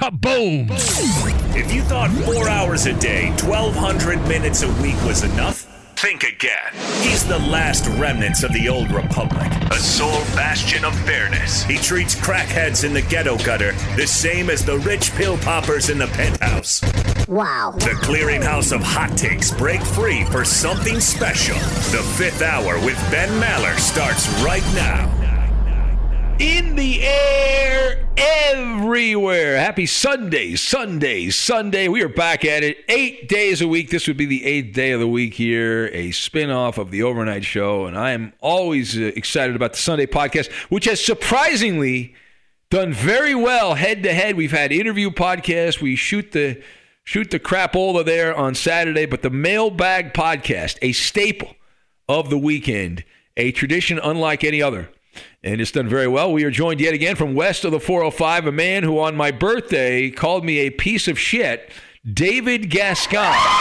Kaboom! If you thought 4 hours a day, 1,200 minutes a week was enough, think again. He's the last remnants of the old republic, a sole bastion of fairness. He treats crackheads in the ghetto gutter the same as the rich pill poppers in the penthouse. Wow. The clearinghouse of hot takes break free for something special. The Fifth Hour with Ben Maller starts right now. In the air, everywhere. Happy Sunday. We are back at it 8 days a week. This would be the 8th day of the week here, a spinoff of the overnight show. And I am always excited about the Sunday podcast, which has surprisingly done very well head-to-head. We've had interview podcasts. We shoot the crapola there on Saturday. But the Mailbag podcast, a staple of the weekend, a tradition unlike any other. And it's done very well. We are joined yet again from west of the 405, a man who on my birthday called me a piece of shit, David Gascon.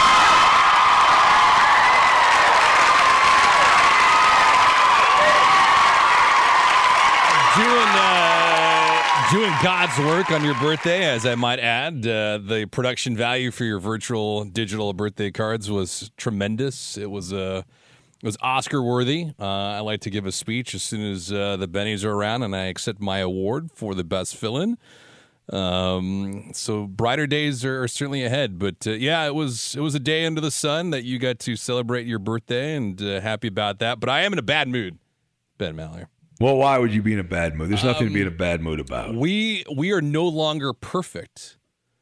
Doing God's work on your birthday, as I might add. The production value for your virtual digital birthday cards was tremendous. It was Oscar-worthy. I like to give a speech as soon as the Bennies are around, and I accept my award for the best fill-in. So brighter days are certainly ahead. But, yeah, it was a day under the sun that you got to celebrate your birthday, and happy about that. But I am in a bad mood, Ben Maller. Well, why would you be in a bad mood? There's nothing to be in a bad mood about. We are no longer perfect.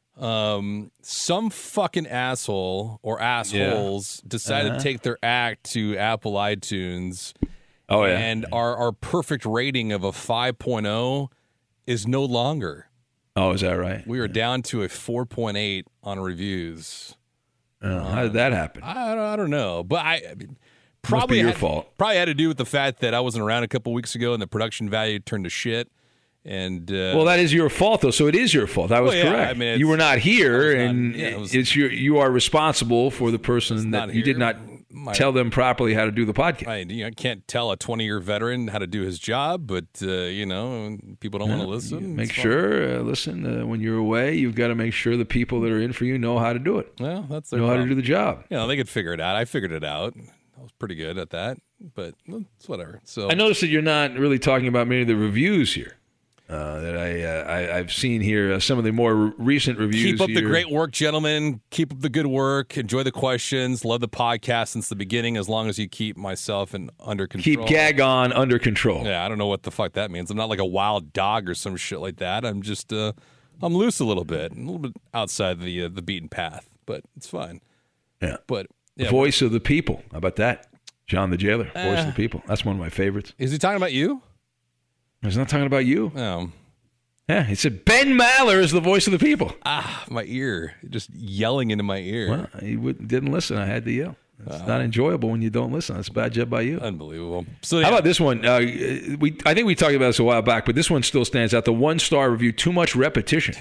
Some fucking asshole or assholes decided to take their act to Apple iTunes. Oh, yeah. And our perfect rating of a 5.0 is no longer. Oh, is that right? We are down to a 4.8 on reviews. How did that happen? I don't know. But I mean, Probably your fault. Probably had to do with the fact that I wasn't around a couple weeks ago and the production value turned to shit. And well, that is your fault, though. So it is your fault. I was correct. I mean, you were not here, you are responsible for the person that you did not tell them properly how to do the podcast. I can't tell a 20-year veteran how to do his job, but people don't want to listen. Make sure listen when you're away. You've got to make sure the people that are in for you know how to do it. Well, that's their know problem. how to do the job. They could figure it out. I figured it out. I was pretty good at that, but it's whatever. So I noticed that you're not really talking about many of the reviews here. That I've seen here, some of the more recent reviews. Keep up here. the great work, gentlemen. Keep up the good work. Enjoy the questions. Love the podcast since the beginning, as long as you keep myself under control. Keep Gag on under control. Yeah, I don't know what the fuck that means. I'm not like a wild dog or some shit like that. I'm just, I'm loose a little bit outside the beaten path, but it's fine. Yeah. But voice of the people. How about that? John the Jailer, voice of the people. That's one of my favorites. Is he talking about you? He's not talking about you. Oh. Yeah, he said Ben Maller is the voice of the people. My ear. Just yelling into my ear. Well, he didn't listen. I had to yell. It's not enjoyable when you don't listen. That's a bad job by you. Unbelievable. So how about this one? I think we talked about this a while back, but this one still stands out. The 1-star review, too much repetition.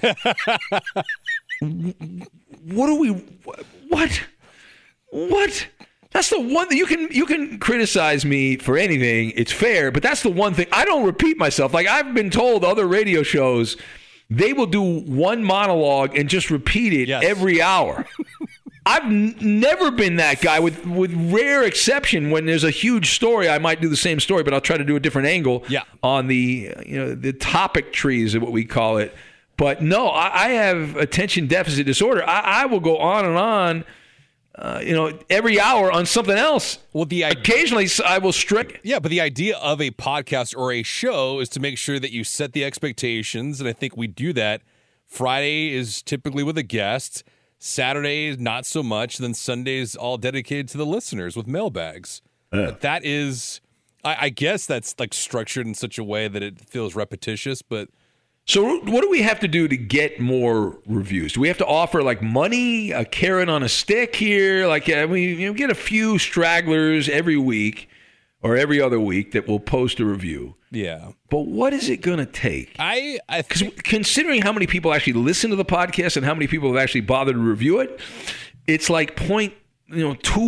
What? That's the one that you can criticize me for anything. It's fair, but that's the one thing. I don't repeat myself. Like I've been told other radio shows, they will do one monologue and just repeat it every hour. I've never been that guy, with rare exception. When there's a huge story, I might do the same story, but I'll try to do a different angle on the the topic trees of what we call it. But no, I have attention deficit disorder. I will go on and on. Every hour on something else. Well, occasionally I will stray. Yeah, but the idea of a podcast or a show is to make sure that you set the expectations, and I think we do that. Friday is typically with a guest. Saturday is not so much. Then Sunday is all dedicated to the listeners with mailbags. But that is, I guess that's like structured in such a way that it feels repetitious, but. So what do we have to do to get more reviews? Do we have to offer like money, a carrot on a stick here? Like we get a few stragglers every week or every other week that will post a review. Yeah. But what is it going to take? Because considering how many people actually listen to the podcast and how many people have actually bothered to review it, it's like 2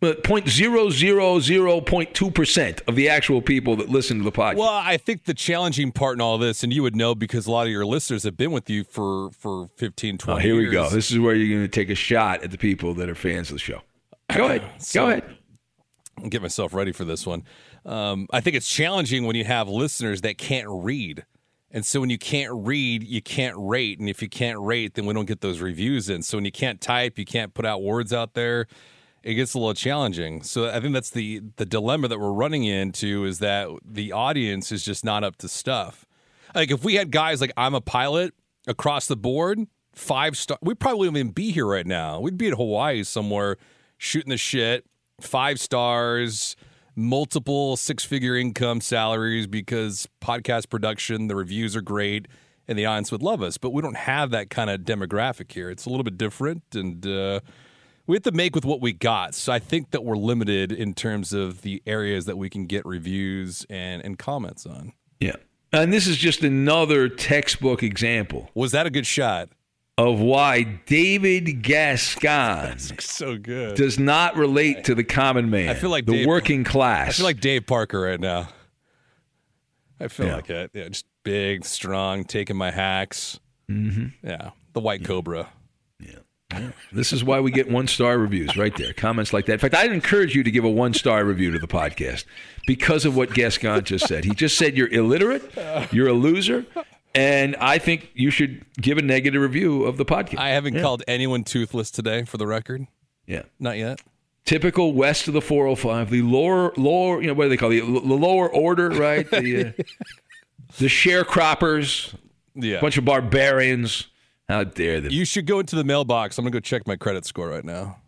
0.000.2% of the actual people that listen to the podcast. Well, I think the challenging part in all this, and you would know because a lot of your listeners have been with you for 15, 20 here years. we go. This is where you're going to take a shot at the people that are fans of the show. Go ahead. Go ahead. I'll get myself ready for this one. I think it's challenging when you have listeners that can't read. And so when you can't read, you can't rate. And if you can't rate, then we don't get those reviews in. So when you can't type, you can't put out words out there, it gets a little challenging. So I think that's the dilemma that we're running into, is that the audience is just not up to stuff. Like if we had guys like I'm a Pilot across the board, 5-star, we probably wouldn't even be here right now. We'd be in Hawaii somewhere shooting the shit, 5 stars, multiple 6-figure income salaries because podcast production, the reviews are great, and the audience would love us. But we don't have that kind of demographic here. It's a little bit different, and we have to make with what we got. So I think that we're limited in terms of the areas that we can get reviews and comments on. Yeah. And this is just another textbook example. Was that a good shot? Of why David Gascon so good. does not relate to the common man, I feel like the working class. I feel like Dave Parker right now. I feel Yeah. like it. Yeah, just big, strong, taking my hacks. Mm-hmm. Yeah, the white cobra. Yeah. This is why we get 1-star reviews right there. Comments like that. In fact, I'd encourage you to give a 1-star review to the podcast because of what Gascon just said. He just said you're illiterate, you're a loser, and I think you should give a negative review of the podcast. I haven't called anyone toothless today, for the record. Yeah. Not yet. Typical west of the 405, the lower, what do they call it? The lower order, right? The sharecroppers, Yeah. a bunch of barbarians. How dare them? You should go into the mailbox. I'm going to go check my credit score right now.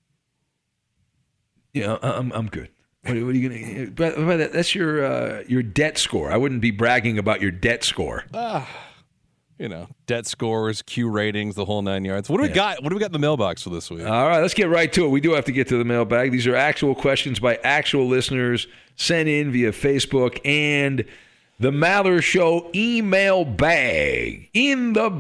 Yeah, I'm good. What are you going to? That's your debt score. I wouldn't be bragging about your debt score. Debt scores, Q ratings, the whole 9 yards. What do we got? What do we got in the mailbox for this week? All right, let's get right to it. We do have to get to the mailbag. These are actual questions by actual listeners sent in via Facebook and the Maller Show email bag. In the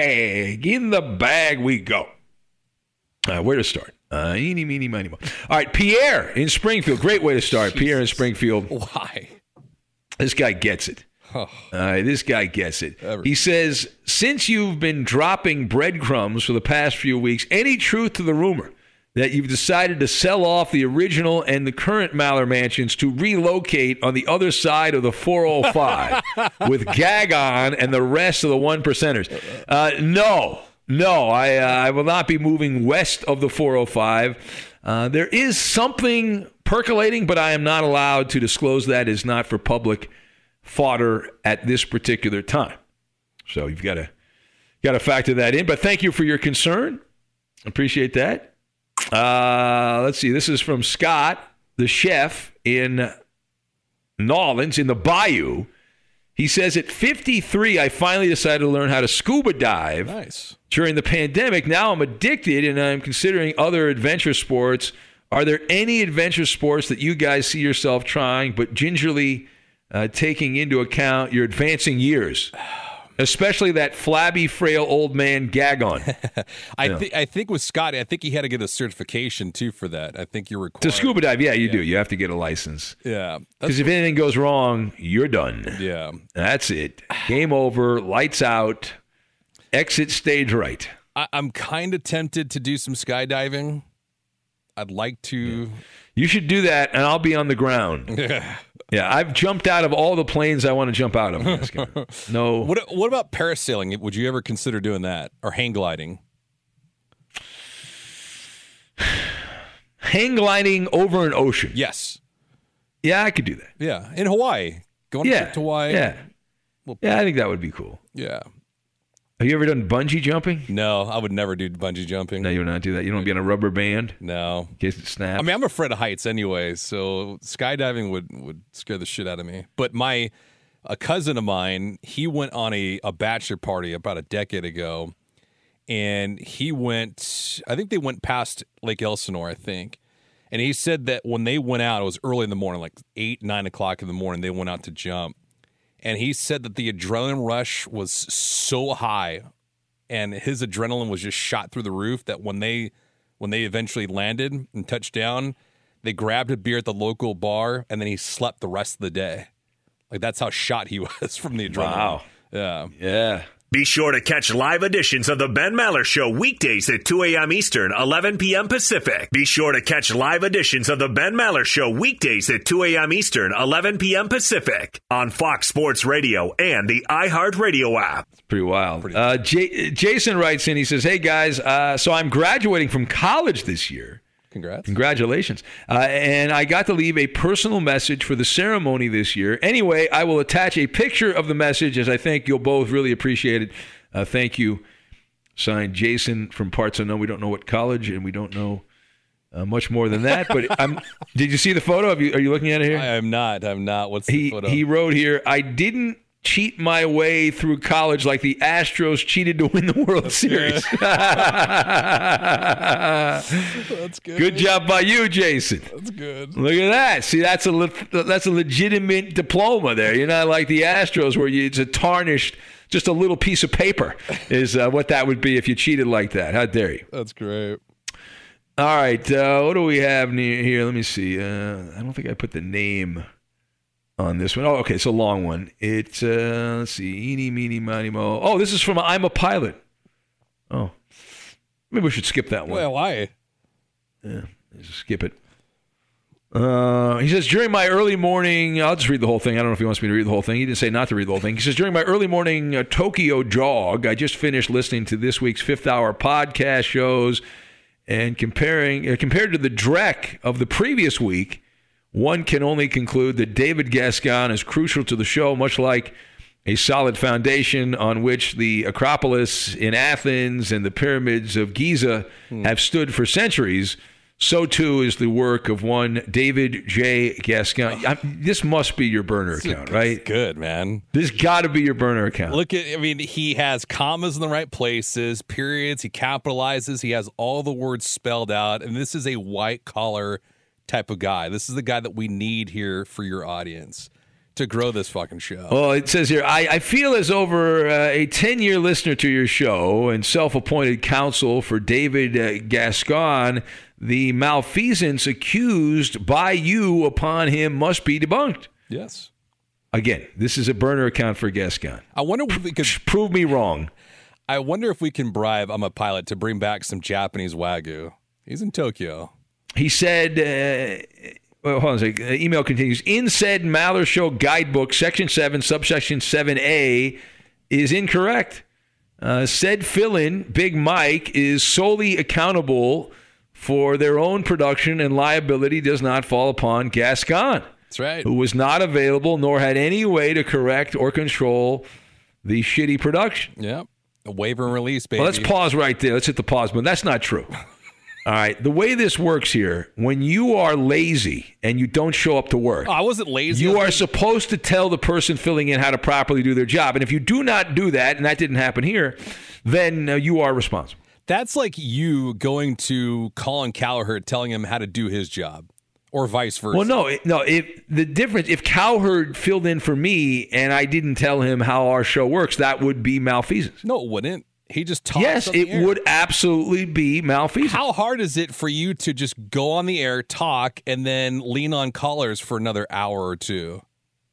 bag we go. Where to start? Eeny, meeny, miny, mo. All right, Pierre in Springfield. Great way to start. Jesus. Pierre in Springfield. Why? This guy gets it. This guy gets it. He says, since you've been dropping breadcrumbs for the past few weeks, any truth to the rumor that you've decided to sell off the original and the current Maller mansions to relocate on the other side of the 405 with Gagon and the rest of the 1%ers? No, I will not be moving west of the 405. There is something percolating, but I am not allowed to disclose that. It is not for public fodder at this particular time. So you've got to factor that in. But thank you for your concern. Appreciate that. Let's see. This is from Scott, the chef in Nolens in the Bayou. He says, at 53, I finally decided to learn how to scuba dive. Nice. During the pandemic. Now I'm addicted and I'm considering other adventure sports. Are there any adventure sports that you guys see yourself trying, but gingerly taking into account your advancing years? Especially that flabby, frail old man Gagon. I think with Scotty, I think he had to get a certification too for that. I think you're required to scuba dive. Yeah, you do. You have to get a license. Yeah, because if anything goes wrong, you're done. Yeah, that's it. Game over. Lights out. Exit stage right. I'm kind of tempted to do some skydiving. I'd like to. Yeah. You should do that, and I'll be on the ground. Yeah, I've jumped out of all the planes I want to jump out of. No. What about parasailing? Would you ever consider doing that, or hang gliding? Hang gliding over an ocean. Yes. Yeah, I could do that. Yeah, in Hawaii. Going to Hawaii. Yeah. I think that would be cool. Yeah. Have you ever done bungee jumping? No, I would never do bungee jumping. No, you would not do that. You don't be on a rubber band? No. In case it snaps? I mean, I'm afraid of heights anyway, so skydiving would scare the shit out of me. But a cousin of mine, he went on a bachelor party about a decade ago, and I think they went past Lake Elsinore, I think. And he said that when they went out, it was early in the morning, like 8, 9 o'clock in the morning, they went out to jump. And he said that the adrenaline rush was so high and his adrenaline was just shot through the roof that when they eventually landed and touched down, They grabbed a beer at the local bar, and then he slept the rest of the day. Like, that's how shot he was from the adrenaline. Wow. Yeah. Yeah. Be sure to catch live editions of The Ben Maller Show weekdays at 2 a.m. Eastern, 11 p.m. Pacific. Be sure to catch live editions of The Ben Maller Show weekdays at 2 a.m. Eastern, 11 p.m. Pacific on Fox Sports Radio and the iHeartRadio app. It's pretty wild. Jason writes in, he says, hey, guys, so I'm graduating from college this year. Congrats. Congratulations. And I got to leave a personal message for the ceremony this year. Anyway, I will attach a picture of the message, as I think you'll both really appreciate it. Thank you. Signed, Jason from Parts Unknown. We don't know what college, and we don't know much more than that. But did you see the photo? Are you looking at it here? I am not. What's the photo? He wrote here, I didn't cheat my way through college like the Astros cheated to win the World Series. That's good. Good job by you, Jason. That's good. Look at that. See, that's a legitimate diploma there. You're not like the Astros where it's a tarnished, just a little piece of paper is what that would be if you cheated like that. How dare you? That's great. All right. What do we have here? Let me see. I don't think I put the name on this one. Oh, okay, it's a long one. It's, let's see, eeny, meeny, miny, mo. Oh, this is from I'm a Pilot. Oh, maybe we should skip that one. Well, why? Yeah, just skip it. He says, during my early morning, I'll just read the whole thing. I don't know if he wants me to read the whole thing. He didn't say not to read the whole thing. He says, during my early morning Tokyo jog, I just finished listening to this week's Fifth Hour podcast shows, and compared to the dreck of the previous week, one can only conclude that David Gascon is crucial to the show, much like a solid foundation on which the Acropolis in Athens and the pyramids of Giza have stood for centuries. So, too, is the work of one David J. Gascon. This must be your burner account, right? It's good, man. This got to be your burner account. He has commas in the right places, periods, he capitalizes, he has all the words spelled out, and this is a white-collar type of guy. This is the guy that we need here for your audience to grow this fucking show. Well, it says here, I feel as over a 10-year listener to your show and self-appointed counsel for David Gascon, the malfeasance accused by you upon him must be debunked. Yes. Again, this is a burner account for Gascon. I wonder if we could prove me wrong. I wonder if we can bribe I'm a Pilot to bring back some Japanese Wagyu. He's in Tokyo. He said, hold on a second. The email continues. In said Maller Show guidebook, Section 7, subsection 7A is incorrect. Said fill-in, Big Mike, is solely accountable for their own production, and liability does not fall upon Gascon. That's right. Who was not available nor had any way to correct or control the shitty production. Yep. A waiver and release, baby. Well, let's pause right there. Let's hit the pause button. That's not true. All right. The way this works here, when you are lazy and you don't show up to work. Oh, I wasn't lazy. You are supposed to tell the person filling in how to properly do their job. And if you do not do that, and that didn't happen here, then you are responsible. That's like you going to Colin Cowherd telling him how to do his job, or vice versa. Well, no. If Cowherd filled in for me and I didn't tell him how our show works, that would be malfeasance. No, it wouldn't. He just talks. Yes, it would absolutely be malfeasance. How hard is it for you to just go on the air, talk, and then lean on callers for another hour or two?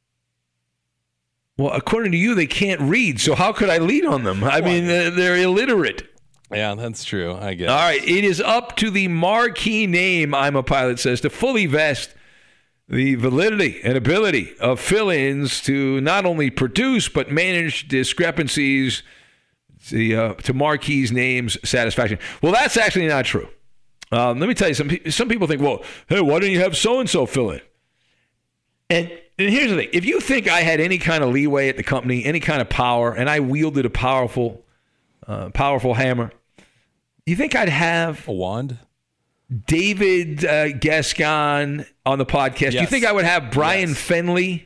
Well, according to you, they can't read, so how could I lean on them? I mean, they're illiterate. Yeah, that's true, I guess. All right, it is up to the marquee name, I'm a Pilot says, to fully vest the validity and ability of fill-ins to not only produce but manage discrepancies to Marquis' name's satisfaction. Well, that's actually not true. Let me tell you, some people think, well, hey, why didn't you have so-and-so fill in? And here's the thing. If you think I had any kind of leeway at the company, any kind of power, and I wielded a powerful hammer, you think I'd have a wand? David Gascon on the podcast? Yes. Do you think I would have Brian Fenley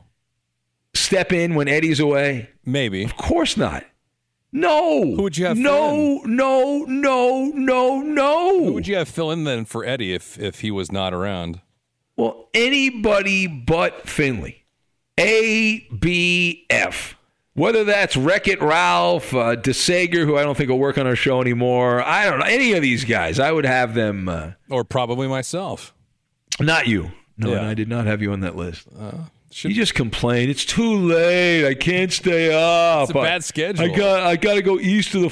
step in when Eddie's away? Maybe. Of course not. No. Who would you have No. Who would you have fill in then for Eddie if he was not around? Well, anybody but Finley. ABF. Whether that's Wreck-It Ralph, DeSager, who I don't think will work on our show anymore. I don't know. Any of these guys, I would have them. Or probably myself. Not you. No, Yeah. and I did not have you on that list. Should- You just complain. It's too late. I can't stay up. It's a bad schedule. I got to go east of the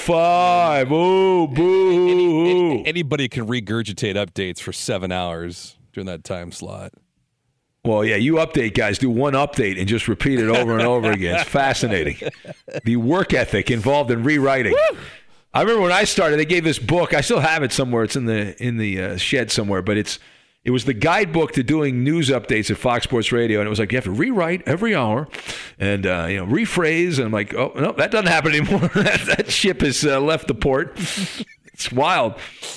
405. Oh, boo. Anybody can regurgitate updates for 7 hours during that time slot. Well, yeah, you update guys do one update and just repeat it over and over again. It's fascinating. The work ethic involved in rewriting. Woo! I remember when I started, they gave this book. I still have it somewhere. It's in the shed somewhere, but it was the guidebook to doing news updates at Fox Sports Radio, and it was like you have to rewrite every hour and rephrase. And I'm like, oh no, that doesn't happen anymore. that ship has left the port. It's wild.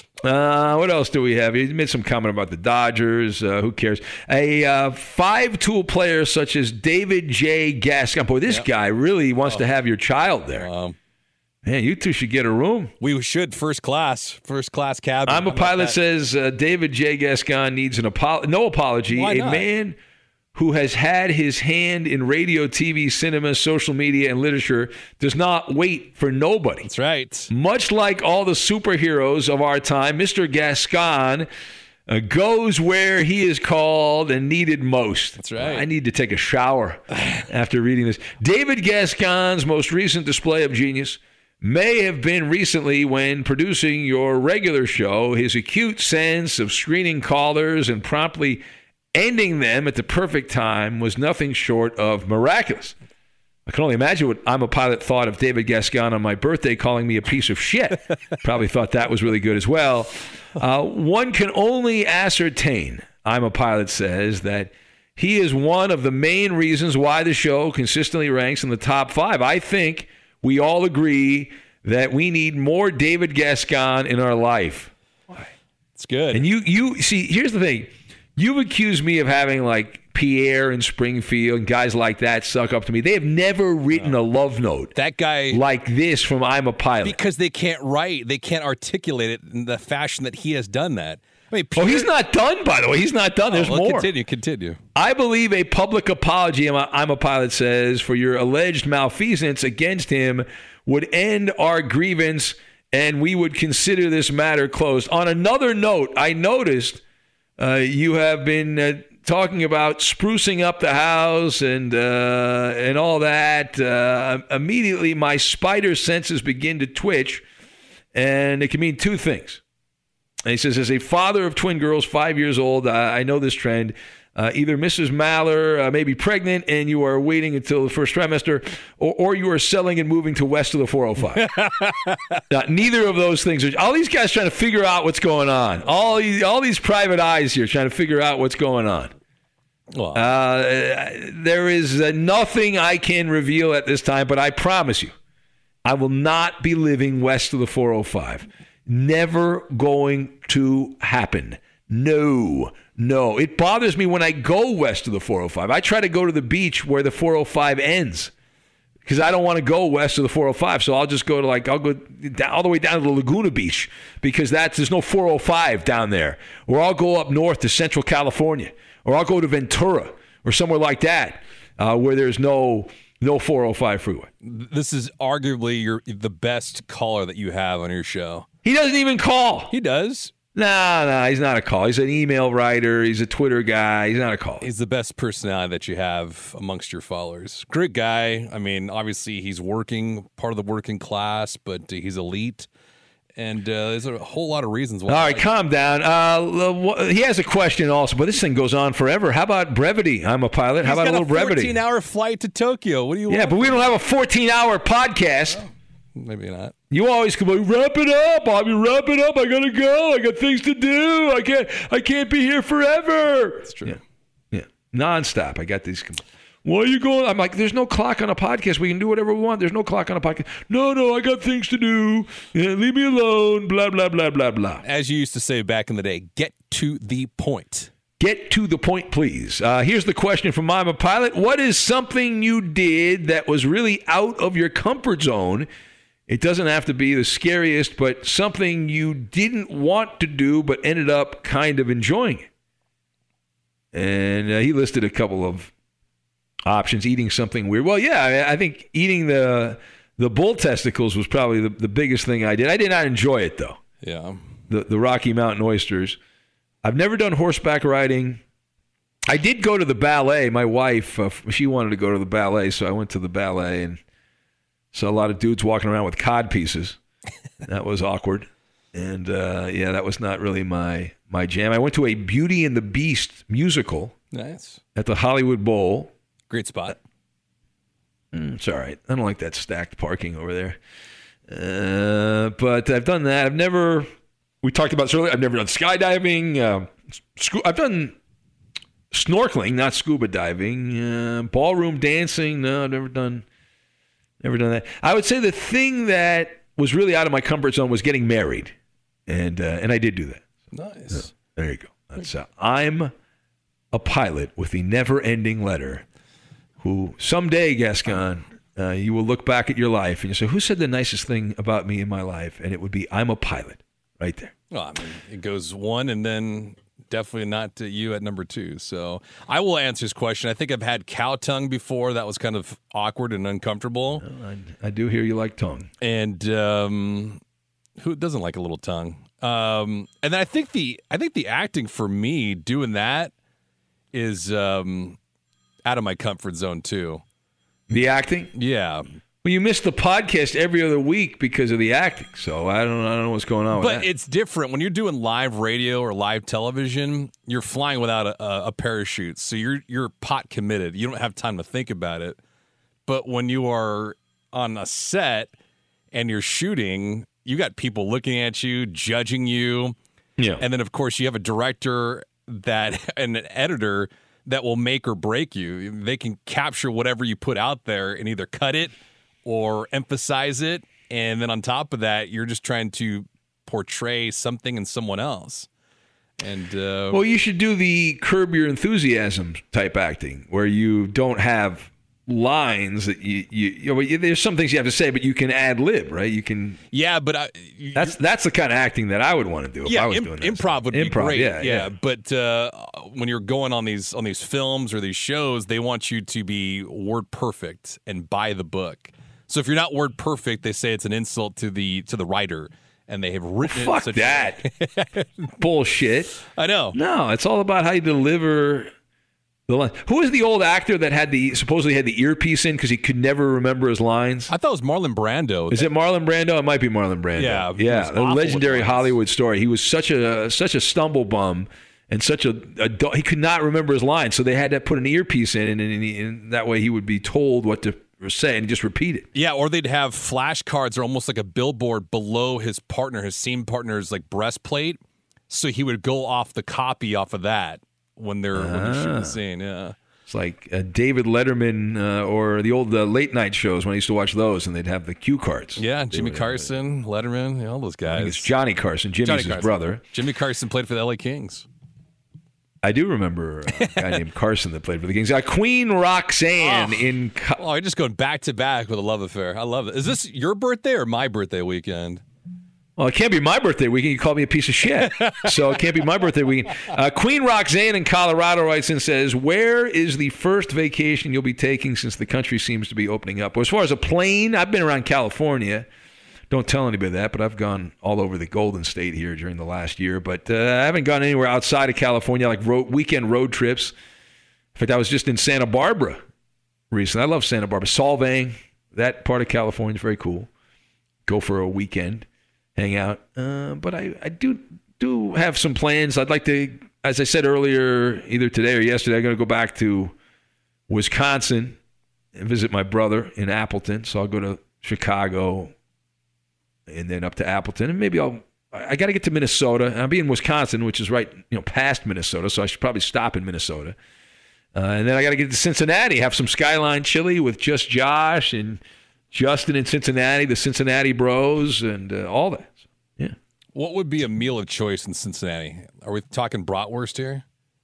What else do we have? You made some comment about the Dodgers. Who cares? A five-tool player such as David J. Gascon. Boy, this guy really wants to have your child there. Man, you two should get a room. We should first class cabin. I'm a Pilot says David J. Gascon needs no apology. Why not? A man who has had his hand in radio, TV, cinema, social media, and literature does not wait for nobody. That's right. Much like all the superheroes of our time, Mr. Gascon goes where he is called and needed most. That's right. I need to take a shower after reading this. David Gascon's most recent display of genius may have been recently when producing your regular show. His acute sense of screening callers and promptly ending them at the perfect time was nothing short of miraculous. I can only imagine what I'm a Pilot thought of David Gascon on my birthday calling me a piece of shit. Probably thought that was really good as well. One can only ascertain, I'm a Pilot says, that he is one of the main reasons why the show consistently ranks in the top 5. I think we all agree that we need more David Gascon in our life. It's good. And you see, here's the thing. You've accused me of having like Pierre and Springfield and guys like that suck up to me. They have never written a love note that guy like this from I'm a Pilot. Because they can't write. They can't articulate it in the fashion that he has done that. I mean, Pierre, he's not done, by the way. He's not done. There's more. Continue. I believe a public apology, I'm a Pilot says, for your alleged malfeasance against him would end our grievance, and we would consider this matter closed. On another note, I noticed you have been talking about sprucing up the house and all that. Immediately, my spider senses begin to twitch, and it can mean two things. And he says, as a father of twin girls, 5 years old, I know this trend. Either Mrs. Maller may be pregnant and you are waiting until the first trimester, or you are selling and moving to west of the 405. Neither of those things. All these guys trying to figure out what's going on. All these private eyes here trying to figure out what's going on. Well, there is nothing I can reveal at this time, but I promise you, I will not be living west of the 405. Never going to happen. No. It bothers me when I go west of the 405. I try to go to the beach where the 405 ends because I don't want to go west of the 405. So I'll just go to I'll go down, all the way down to the Laguna Beach because there's no 405 down there. Or I'll go up north to Central California. Or I'll go to Ventura or somewhere like that where there's no 405 freeway. This is arguably the best caller that you have on your show. He doesn't even call. He does. No, he's not a caller. He's an email writer. He's a Twitter guy. He's not a caller. He's the best personality that you have amongst your followers. Great guy. I mean, obviously he's part of the working class, but he's elite. And there's a whole lot of reasons why. All right, calm down. He has a question also, but this thing goes on forever. How about brevity? I'm a Pilot. How about a little brevity? He's got a 14-hour flight to Tokyo. What do you want? Yeah, but we don't have a 14-hour podcast. Oh, maybe not. You always come like, wrap it up, Bobby. Wrap it up. I gotta go. I got things to do. I can't be here forever. That's true. Yeah. Nonstop. I got these. Why are you going? I'm like, there's no clock on a podcast. We can do whatever we want. There's no clock on a podcast. No, I got things to do. Yeah, leave me alone. Blah, blah, blah, blah, blah. As you used to say back in the day, get to the point. Get to the point, please. Here's the question from I'm a Pilot. What is something you did that was really out of your comfort zone? It doesn't have to be the scariest, but something you didn't want to do but ended up kind of enjoying it. And he listed a couple of options. Eating something weird. Well, yeah, I think eating the bull testicles was probably the biggest thing I did. I did not enjoy it, though. Yeah. The Rocky Mountain oysters. I've never done horseback riding. I did go to the ballet. My wife, she wanted to go to the ballet, so I went to the ballet and saw a lot of dudes walking around with cod pieces. That was awkward. And, that was not really my jam. I went to a Beauty and the Beast musical. Nice. At the Hollywood Bowl. Great spot. It's all right. I don't like that stacked parking over there. But I've done that. We talked about this earlier, I've never done skydiving. I've done snorkeling, not scuba diving. Ballroom dancing, no, I've never done that. I would say the thing that was really out of my comfort zone was getting married. And I did do that. Nice. There you go. That's I'm a pilot with the never-ending letter who someday, Gascon, you will look back at your life and you say, who said the nicest thing about me in my life? And it would be, I'm a pilot. Right there. Well, I mean, it goes one and then definitely not you at number 2. So I will answer his question. I think I've had cow tongue before. That was kind of awkward and uncomfortable. Well, I do hear you like tongue. And who doesn't like a little tongue? And then I think the acting for me doing that is out of my comfort zone too. The acting? Yeah. Well, you miss the podcast every other week because of the acting, so I don't know what's going on with that. But it's different. When you're doing live radio or live television, you're flying without a parachute, so you're pot committed. You don't have time to think about it. But when you are on a set and you're shooting, you got people looking at you, judging you. Yeah. And then, of course, you have a director and an editor that will make or break you. They can capture whatever you put out there and either cut it or emphasize it, and then on top of that, you're just trying to portray something in someone else. And well, you should do the Curb Your Enthusiasm type acting, where you don't have lines that you there's some things you have to say, but you can ad lib, right? You can. Yeah, but that's the kind of acting that I would want to do if I was doing that. Improv would be great. Yeah. But when you're going on these films or these shows, they want you to be word perfect and by the book. So if you're not word perfect, they say it's an insult to the writer, and they have written fuck it. That bullshit. I know. No, it's all about how you deliver the line. Who is the old actor that supposedly had the earpiece in because he could never remember his lines? I thought it was Marlon Brando. Is it Marlon Brando? It might be Marlon Brando. Yeah. A legendary Hollywood story. He was such a stumble bum. And he could not remember his lines, so they had to put an earpiece in, and that way he would be told what to say and just repeat it. Yeah, or they'd have flashcards or almost like a billboard below his scene partner's like breastplate, so he would go off the copy off of that when they're shooting the scene. Yeah, it's like David Letterman or the old late night shows when I used to watch those, and they'd have the cue cards. Yeah, Jimmy Carson, Letterman, all those guys. I think it's Johnny Carson. Jimmy's his brother. Jimmy Carson played for the LA Kings. I do remember a guy named Carson that played for the Kings. Queen Roxanne in... you're just going back to back with a love affair. I love it. Is this your birthday or my birthday weekend? Well, it can't be my birthday weekend. You called me a piece of shit. So it can't be my birthday weekend. Queen Roxanne in Colorado writes and says, where is the first vacation you'll be taking since the country seems to be opening up? Well, as far as a plane, I've been around California. Don't tell anybody that, but I've gone all over the Golden State here during the last year. But I haven't gone anywhere outside of California, like weekend road trips. In fact, I was just in Santa Barbara recently. I love Santa Barbara. Solvang, that part of California is very cool. Go for a weekend, hang out. But I do have some plans. I'd like to, as I said earlier, either today or yesterday, I'm going to go back to Wisconsin and visit my brother in Appleton. So I'll go to Chicago and then up to Appleton, and maybe I got to get to Minnesota. I'll be in Wisconsin, which is right, past Minnesota, so I should probably stop in Minnesota. And then I got to get to Cincinnati, have some Skyline chili with just Josh and Justin in Cincinnati, the Cincinnati Bros, and all that. So, yeah. What would be a meal of choice in Cincinnati? Are we talking bratwurst here?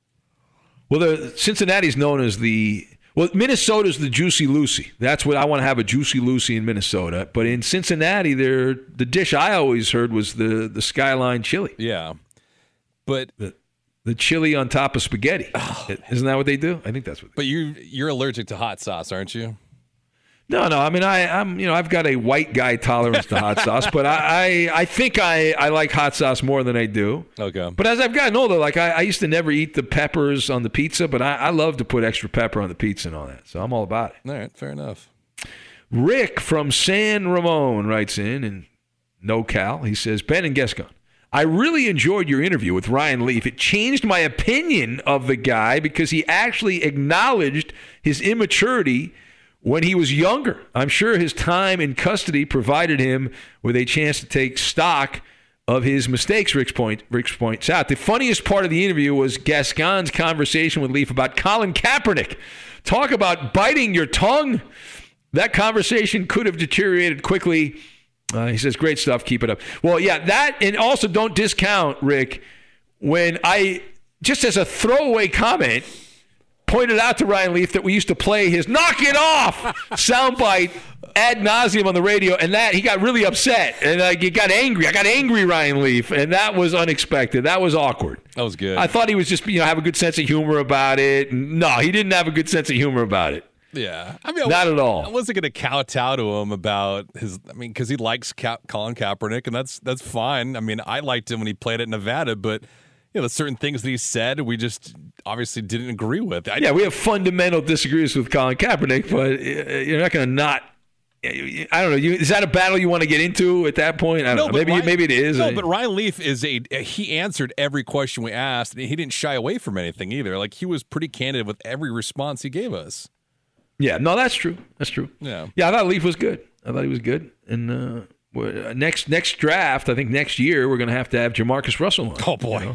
Well, Cincinnati's known as Minnesota's the Juicy Lucy. That's what I want to have, a Juicy Lucy in Minnesota. But in Cincinnati, the dish I always heard was the Skyline chili. Yeah. But the chili on top of spaghetti. Isn't that what they do? I think that's what they do. But you're allergic to hot sauce, aren't you? No. I mean, I've got a white guy tolerance to hot sauce, but I think I like hot sauce more than I do. Okay. But as I've gotten older, like I used to never eat the peppers on the pizza, but I love to put extra pepper on the pizza and all that. So I'm all about it. All right, fair enough. Rick from San Ramon writes in NoCal. He says, Ben and Gascon, I really enjoyed your interview with Ryan Leaf. It changed my opinion of the guy because he actually acknowledged his immaturity when he was younger. I'm sure his time in custody provided him with a chance to take stock of his mistakes, Rick points out. The funniest part of the interview was Gascon's conversation with Leaf about Colin Kaepernick. Talk about biting your tongue. That conversation could have deteriorated quickly. He says, great stuff. Keep it up. Well, yeah, that, and also don't discount, Rick, when I, just as a throwaway comment, pointed out to Ryan Leaf that we used to play his knock it off soundbite ad nauseum on the radio, and that he got really upset and he got angry. I got angry, Ryan Leaf, and that was unexpected. That was awkward. That was good. I thought he was just, have a good sense of humor about it. No, he didn't have a good sense of humor about it. Yeah. I mean, not at all. I wasn't going to kowtow to him about his, because he likes Colin Kaepernick, and that's fine. I mean, I liked him when he played at Nevada, but the certain things that he said, we just obviously didn't agree with. We have fundamental disagreements with Colin Kaepernick, but you're not going to not. I don't know. Is that a battle you want to get into at that point? I don't know. Maybe it is. No, but Ryan Leaf he answered every question we asked, and he didn't shy away from anything either. Like, he was pretty candid with every response he gave us. Yeah, no, that's true. That's true. Yeah, I thought Leaf was good. And next draft, I think next year, we're going to have Jamarcus Russell on. Oh, boy.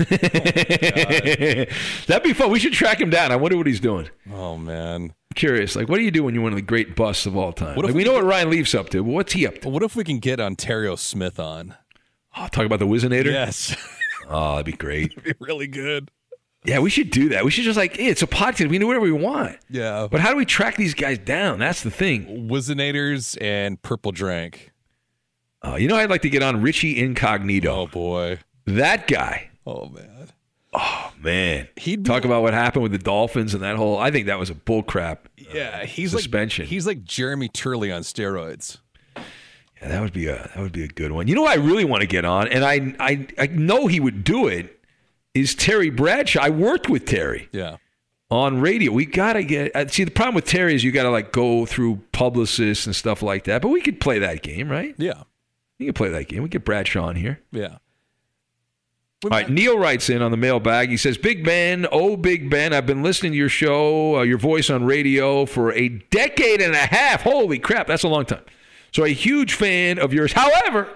That'd be fun. We should track him down. I wonder what he's doing. Oh, man. Curious. Like, what do you do when you're one of the great busts of all time? We know what Ryan Leaf's up to, but what's he up to? What if we can get Ontario Smith on? Oh, talk about the Wizinator? Yes. Oh, that'd be great. That'd be really good. Yeah, we should do that. We should just it's a podcast. We can do whatever we want. Yeah. But how do we track these guys down? That's the thing. Wizinators and Purple Drank. I'd like to get on Richie Incognito. Oh, boy. That guy. Oh, man. Oh, man. He'd talk about what happened with the Dolphins and that whole, I think that was a bullcrap suspension. He's like Jeremy Turley on steroids. Yeah, that would be a good one. You know what I really want to get on, and I know he would do it, is Terry Bradshaw. I worked with Terry. Yeah. On radio. We got to get... see, the problem with Terry is you got to go through publicists and stuff like that, but we could play that game, right? Yeah. You can play that game. We get Bradshaw on here. Yeah. All right, Neil writes in on the mailbag. He says, Big Ben, Big Ben, I've been listening to your show, your voice on radio for a decade and a half. Holy crap, that's a long time. So a huge fan of yours. However,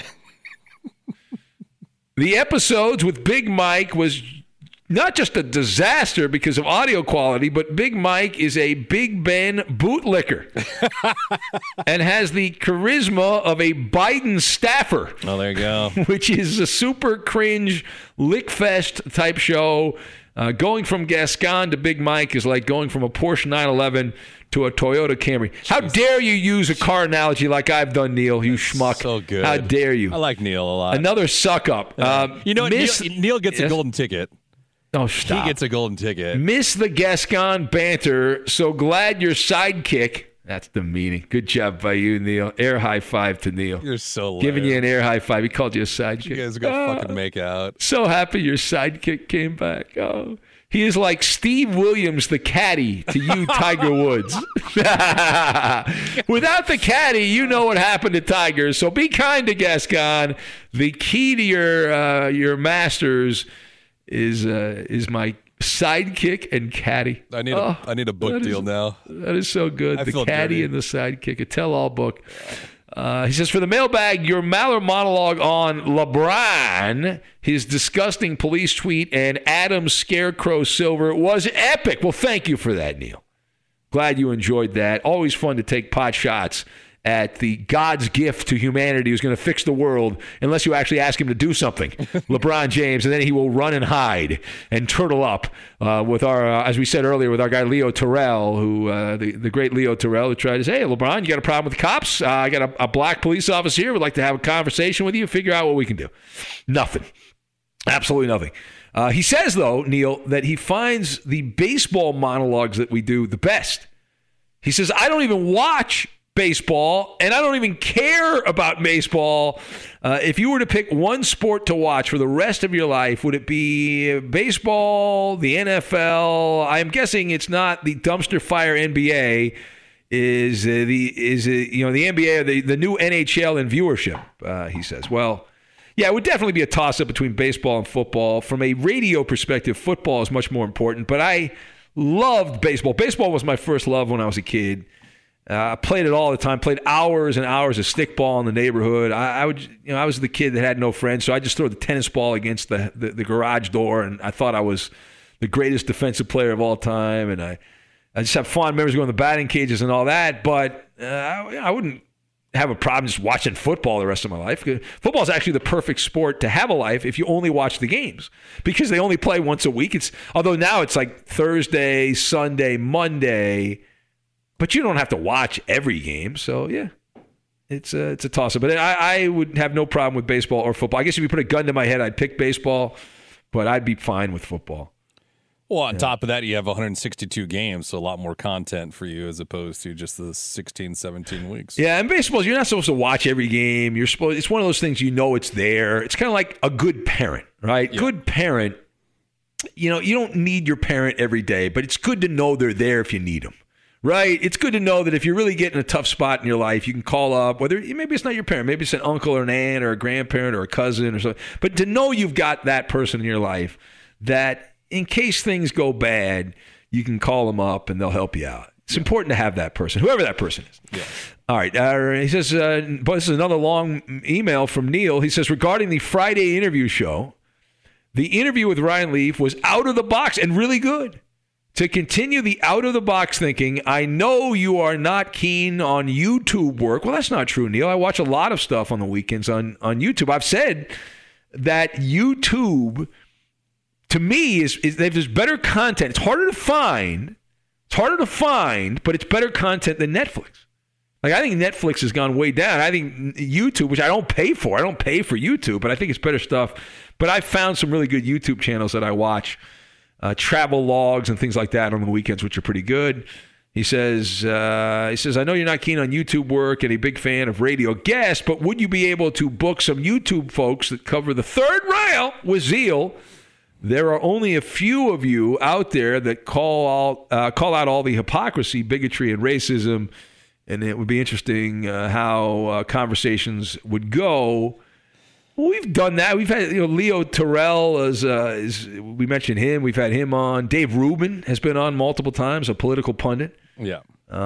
the episodes with Big Mike was not just a disaster because of audio quality, but Big Mike is a Big Ben bootlicker and has the charisma of a Biden staffer. Oh, there you go. Which is a super cringe lickfest type show. Going from Gascon to Big Mike is like going from a Porsche 911 to a Toyota Camry. How dare you use a car analogy like I've done, Neil, you schmuck. So good. How dare you? I like Neil a lot. Another suck up. Neil gets a golden ticket. Oh, stop. He gets a golden ticket. Miss the Gascon banter. So glad your sidekick. That's the meaning. Good job by you, Neil. Air high five to Neil. You're so giving you an air high five. He called you a sidekick. You guys are going to fucking make out. So happy your sidekick came back. Oh, he is like Steve Williams, the caddy, to you, Tiger Woods. Without the caddy, you know what happened to Tiger. So be kind to Gascon. The key to your Masters is my sidekick and caddy. I need a book deal now. That is so good. The caddy dirty. And the sidekick, a tell-all book. He says, for the mailbag, your Maller monologue on LeBron, his disgusting police tweet, and Adam Scarecrow Silver was epic. Well, thank you for that, Neil. Glad you enjoyed that. Always fun to take pot shots at the God's gift to humanity who's going to fix the world unless you actually ask him to do something. LeBron James, and then he will run and hide and turtle up with our, as we said earlier, with our guy Leo Terrell, who the great Leo Terrell, who tried to say, hey, LeBron, you got a problem with the cops? I got a black police officer here. Would like to have a conversation with you, figure out what we can do. Nothing. Absolutely nothing. He says, though, Neil, that he finds the baseball monologues that we do the best. He says, I don't even watch baseball, and I don't even care about baseball. If you were to pick one sport to watch for the rest of your life, would it be baseball, the NFL? I'm guessing it's not the dumpster fire NBA. Is the NBA or the new NHL in viewership? He says. Well, yeah, it would definitely be a toss-up between baseball and football. From a radio perspective, football is much more important. But I loved baseball. Baseball was my first love when I was a kid. I played it all the time. Played hours and hours of stickball in the neighborhood. I was the kid that had no friends, so I just throw the tennis ball against the garage door, and I thought I was the greatest defensive player of all time. And I just have fond memories going to the batting cages and all that. But I wouldn't have a problem just watching football the rest of my life. Football is actually the perfect sport to have a life if you only watch the games, because they only play once a week. Although now it's like Thursday, Sunday, Monday. But you don't have to watch every game, so yeah, it's a toss-up. But I would have no problem with baseball or football. I guess if you put a gun to my head, I'd pick baseball, but I'd be fine with football. Well, on top of that, you have 162 games, so a lot more content for you as opposed to just the 16, 17 weeks. Yeah, and baseball, you're not supposed to watch every game. It's one of those things, it's there. It's kind of like a good parent, right? Yeah. Good parent, you don't need your parent every day, but it's good to know they're there if you need them. Right? It's good to know that if you're really getting a tough spot in your life, you can call up, maybe it's not your parent, maybe it's an uncle or an aunt or a grandparent or a cousin or something, but to know you've got that person in your life that in case things go bad, you can call them up and they'll help you out. It's important to have that person, whoever that person is. Yeah. All right. He says, but this is another long email from Neil. He says, regarding the Friday interview show, the interview with Ryan Leaf was out of the box and really good. To continue the out-of-the-box thinking, I know you are not keen on YouTube work. Well, that's not true, Neil. I watch a lot of stuff on the weekends on YouTube. I've said that YouTube, to me, is there's better content. It's harder to find, but it's better content than Netflix. Like, I think Netflix has gone way down. I think YouTube, which I don't pay for. I don't pay for YouTube, but I think it's better stuff. But I've found some really good YouTube channels that I watch. Travel logs and things like that on the weekends, which are pretty good. He says, I know you're not keen on YouTube work and a big fan of radio guests, but would you be able to book some YouTube folks that cover the third rail with zeal? There are only a few of you out there that call out all the hypocrisy, bigotry, and racism, and it would be interesting how conversations would go. Well, we've done that. We've had Leo Terrell, is we mentioned him. We've had him on. Dave Rubin has been on multiple times, a political pundit. Yeah.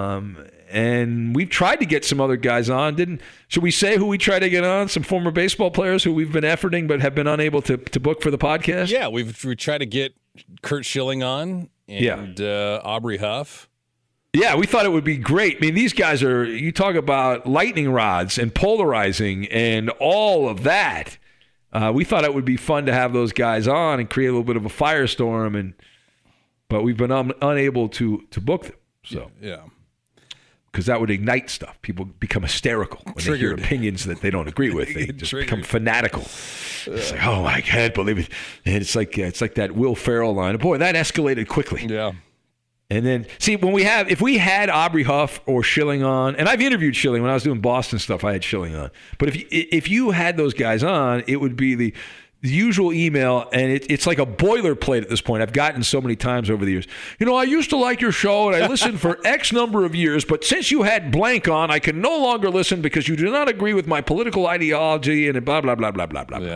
And we've tried to get some other guys on. Should we say who we tried to get on? Some former baseball players who we've been efforting but have been unable to book for the podcast? Yeah, we tried to get Curt Schilling on and Aubrey Huff. Yeah, we thought it would be great. I mean, these guys you talk about lightning rods and polarizing and all of that. We thought it would be fun to have those guys on and create a little bit of a firestorm, but we've been unable to book them. So yeah. Because that would ignite stuff. People become hysterical when they hear opinions that they don't agree with. They just become fanatical. It's like, oh, I can't believe it. And it's like that Will Ferrell line. Boy, that escalated quickly. Yeah. And then, see, if we had Aubrey Huff or Schilling on, and I've interviewed Schilling when I was doing Boston stuff, I had Schilling on. But if you had those guys on, it would be the usual email, and it's like a boilerplate at this point. I've gotten so many times over the years. I used to like your show, and I listened for X number of years, but since you had blank on, I can no longer listen because you do not agree with my political ideology, and blah, blah, blah, blah, blah, blah.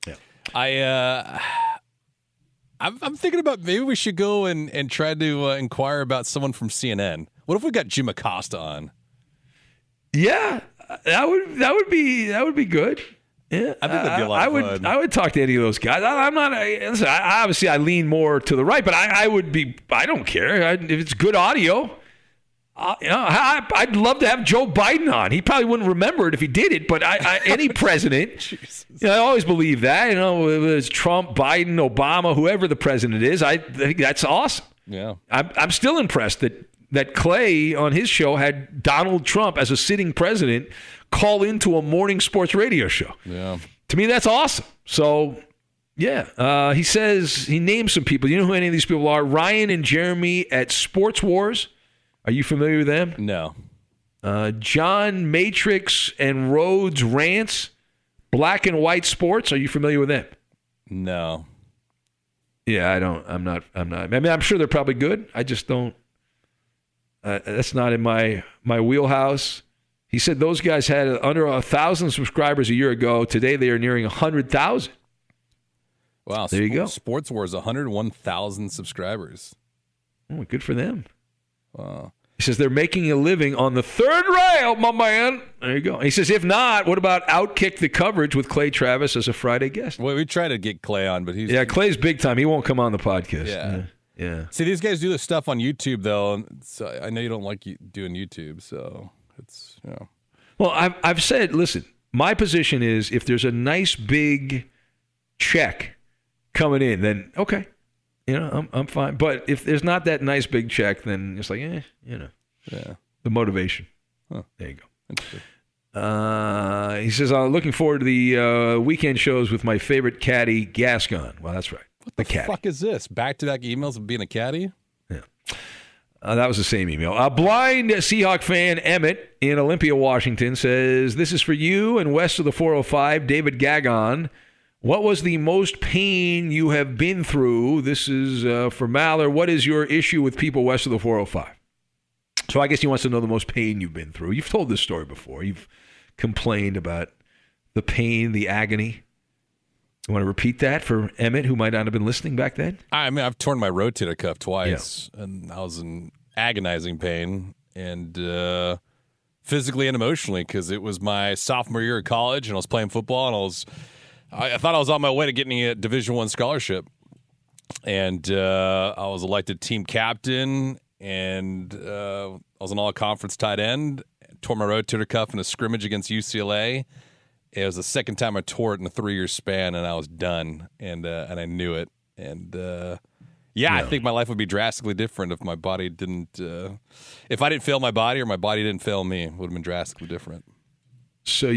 Yeah. I'm thinking about maybe we should go and try to inquire about someone from CNN. What if we got Jim Acosta on? Yeah, that would be good. Yeah, I think that'd be a lot of fun. I would talk to any of those guys. I'm not. Listen, obviously, I lean more to the right, but I would be. I don't care if it's good audio. I'd love to have Joe Biden on. He probably wouldn't remember it if he did it, but any president, I always believe that. Whether it's Trump, Biden, Obama, whoever the president is, I think that's awesome. Yeah, I'm still impressed that Clay on his show had Donald Trump as a sitting president call into a morning sports radio show. Yeah, to me that's awesome. So. Yeah, he says he names some people. You know who any of these people are? Ryan and Jeremy at Sports Wars. Are you familiar with them? No. John Matrix and Rhodes Rants, Black and White Sports. Are you familiar with them? No. Yeah, I'm not. I mean, I'm sure they're probably good. I just don't. That's not in my wheelhouse. He said those guys had under 1,000 subscribers a year ago. Today they are nearing 100,000. Wow. There you go. Sports Wars, 101,000 subscribers. Oh, good for them. Wow. He says they're making a living on the third rail, my man. There you go. And he says, if not, what about Outkick the Coverage with Clay Travis as a Friday guest? Well, we tried to get Clay on, but he's... Yeah, Clay's big time. He won't come on the podcast. Yeah. See, these guys do this stuff on YouTube, though. So I know you don't like doing YouTube, so it's, you know. Well, I've said, listen, my position is if there's a nice big check coming in, then okay. You know, I'm fine. But if there's not that nice big check, then it's like, you know, the motivation. Huh. There you go. Interesting. He says, I'm looking forward to the weekend shows with my favorite caddy, Gascon. Well, that's right. What the fuck is this? Back-to-back emails of being a caddy? Yeah. That was the same email. A blind Seahawk fan, Emmett, in Olympia, Washington, says, this is for you and west of the 405, David Gagon. What was the most pain you have been through? This is for Maller. What is your issue with people west of the 405? So I guess he wants to know the most pain you've been through. You've told this story before. You've complained about the pain, the agony. You want to repeat that for Emmett, who might not have been listening back then? I mean, I've torn my rotator cuff twice, and I was in agonizing pain, and physically and emotionally, because it was my sophomore year of college, and I was playing football, and I thought I was on my way to getting a Division I scholarship, and I was elected team captain, and I was an all-conference tight end, tore my rotator cuff in a scrimmage against UCLA. It was the second time I tore it in a 3-year span, and I was done, and I knew it. And, I think my life would be drastically different if my body didn't if I didn't fail my body or my body didn't fail me. It would have been drastically different. So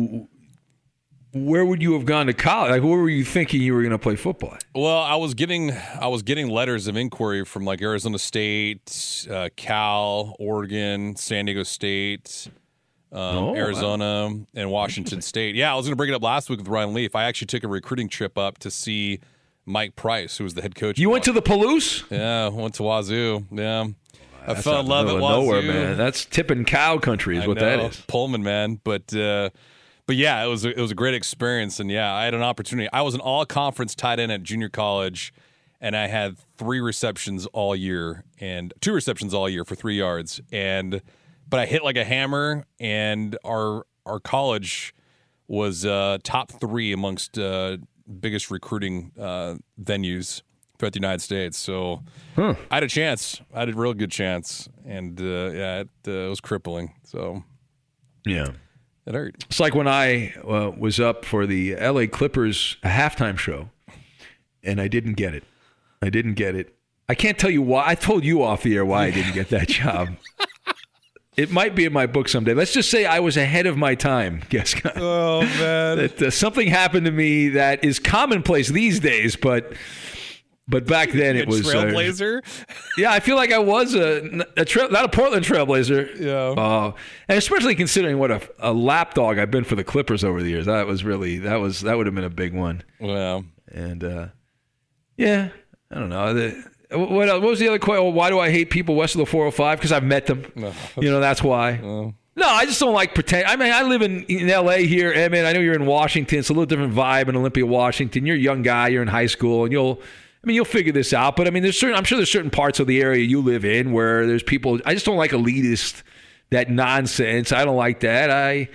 where would you have gone to college? Like, where were you thinking you were going to play football at? Well, I was getting letters of inquiry from like Arizona State, Cal, Oregon, San Diego State, Arizona, and Washington State. Yeah, I was going to bring it up last week with Ryan Leaf. I actually took a recruiting trip up to see Mike Price, who was the head coach. You went to the Palouse? Yeah, I went to Wazoo. Yeah. I That's fell in love at Wazoo. Nowhere, man. That's tipping cow country is what that is. Pullman, man. But yeah, it was a great experience. And yeah, I had an opportunity. I was an all-conference tight end at junior college, and I had 3 receptions all year and 2 receptions all year for 3 yards. But I hit like a hammer, and our college was top 3 amongst biggest recruiting venues throughout the United States. So I had a chance. I had a real good chance, and it was crippling. So yeah, it hurt. It's like when I was up for the LA Clippers halftime show, and I didn't get it. I can't tell you why. I told you off the air why I didn't get that job. It might be in my book someday. Let's just say I was ahead of my time, Gascon. Oh, man. That something happened to me that is commonplace these days, but back then it was... Trailblazer? Yeah, I feel like I was not a Portland Trailblazer. Yeah. And especially considering what a lapdog I've been for the Clippers over the years. That would have been a big one. Wow. And, I don't know. What was the other question? Well, why do I hate people west of the 405? Because I've met them. No. That's why. No, I just don't like pretend. I mean, I live in L.A. here. I mean, I know you're in Washington. It's a little different vibe in Olympia, Washington. You're a young guy. You're in high school, and you'll figure this out. But I mean, I'm sure there's certain parts of the area you live in where there's people. I just don't like elitist, that nonsense. I don't like that. I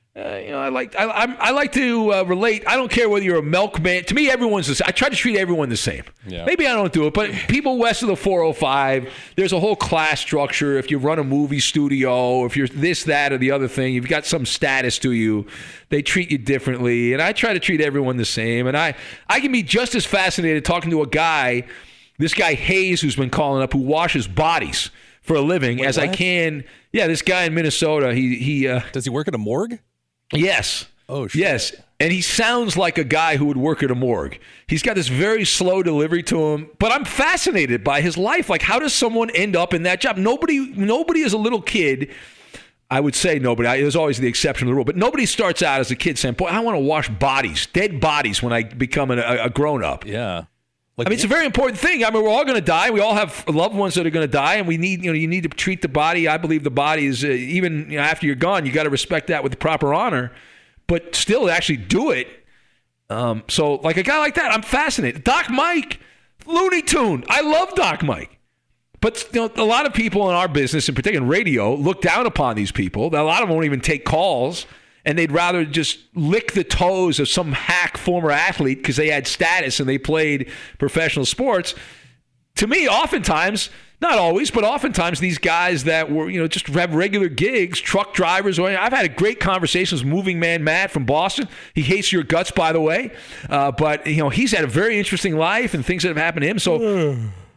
like to relate. I don't care whether you're a milkman. To me, everyone's the same. I try to treat everyone the same. Yeah. Maybe I don't do it, but people west of the 405, there's a whole class structure. If you run a movie studio, if you're this, that, or the other thing, you've got some status to you. They treat you differently, and I try to treat everyone the same. And I can be just as fascinated talking to a guy, this guy Hayes, who's been calling up, who washes bodies for a living, as I can. Yeah, this guy in Minnesota. He does he work at a morgue? Yes. Oh, shit. Yes. And he sounds like a guy who would work at a morgue. He's got this very slow delivery to him, but I'm fascinated by his life. Like, how does someone end up in that job? Nobody as a little kid, I would say nobody. There's always the exception to the rule, but nobody starts out as a kid saying, boy, I want to wash bodies, dead bodies when I become a grown-up. Yeah. I mean, it's a very important thing. I mean, we're all going to die. We all have loved ones that are going to die, and we need, you need to treat the body. I believe the body is, even after you're gone, you got to respect that with the proper honor, but still actually do it. So, like a guy like that, I'm fascinated. Doc Mike, Looney Tune. I love Doc Mike. But a lot of people in our business, in particular in radio, look down upon these people. A lot of them won't even take calls, and they'd rather just lick the toes of some hack former athlete because they had status and they played professional sports. To me, oftentimes, not always, but oftentimes these guys that were, just have regular gigs, truck drivers. I've had great conversations with Moving Man Matt from Boston. He hates your guts, by the way. But, he's had a very interesting life and things that have happened to him. So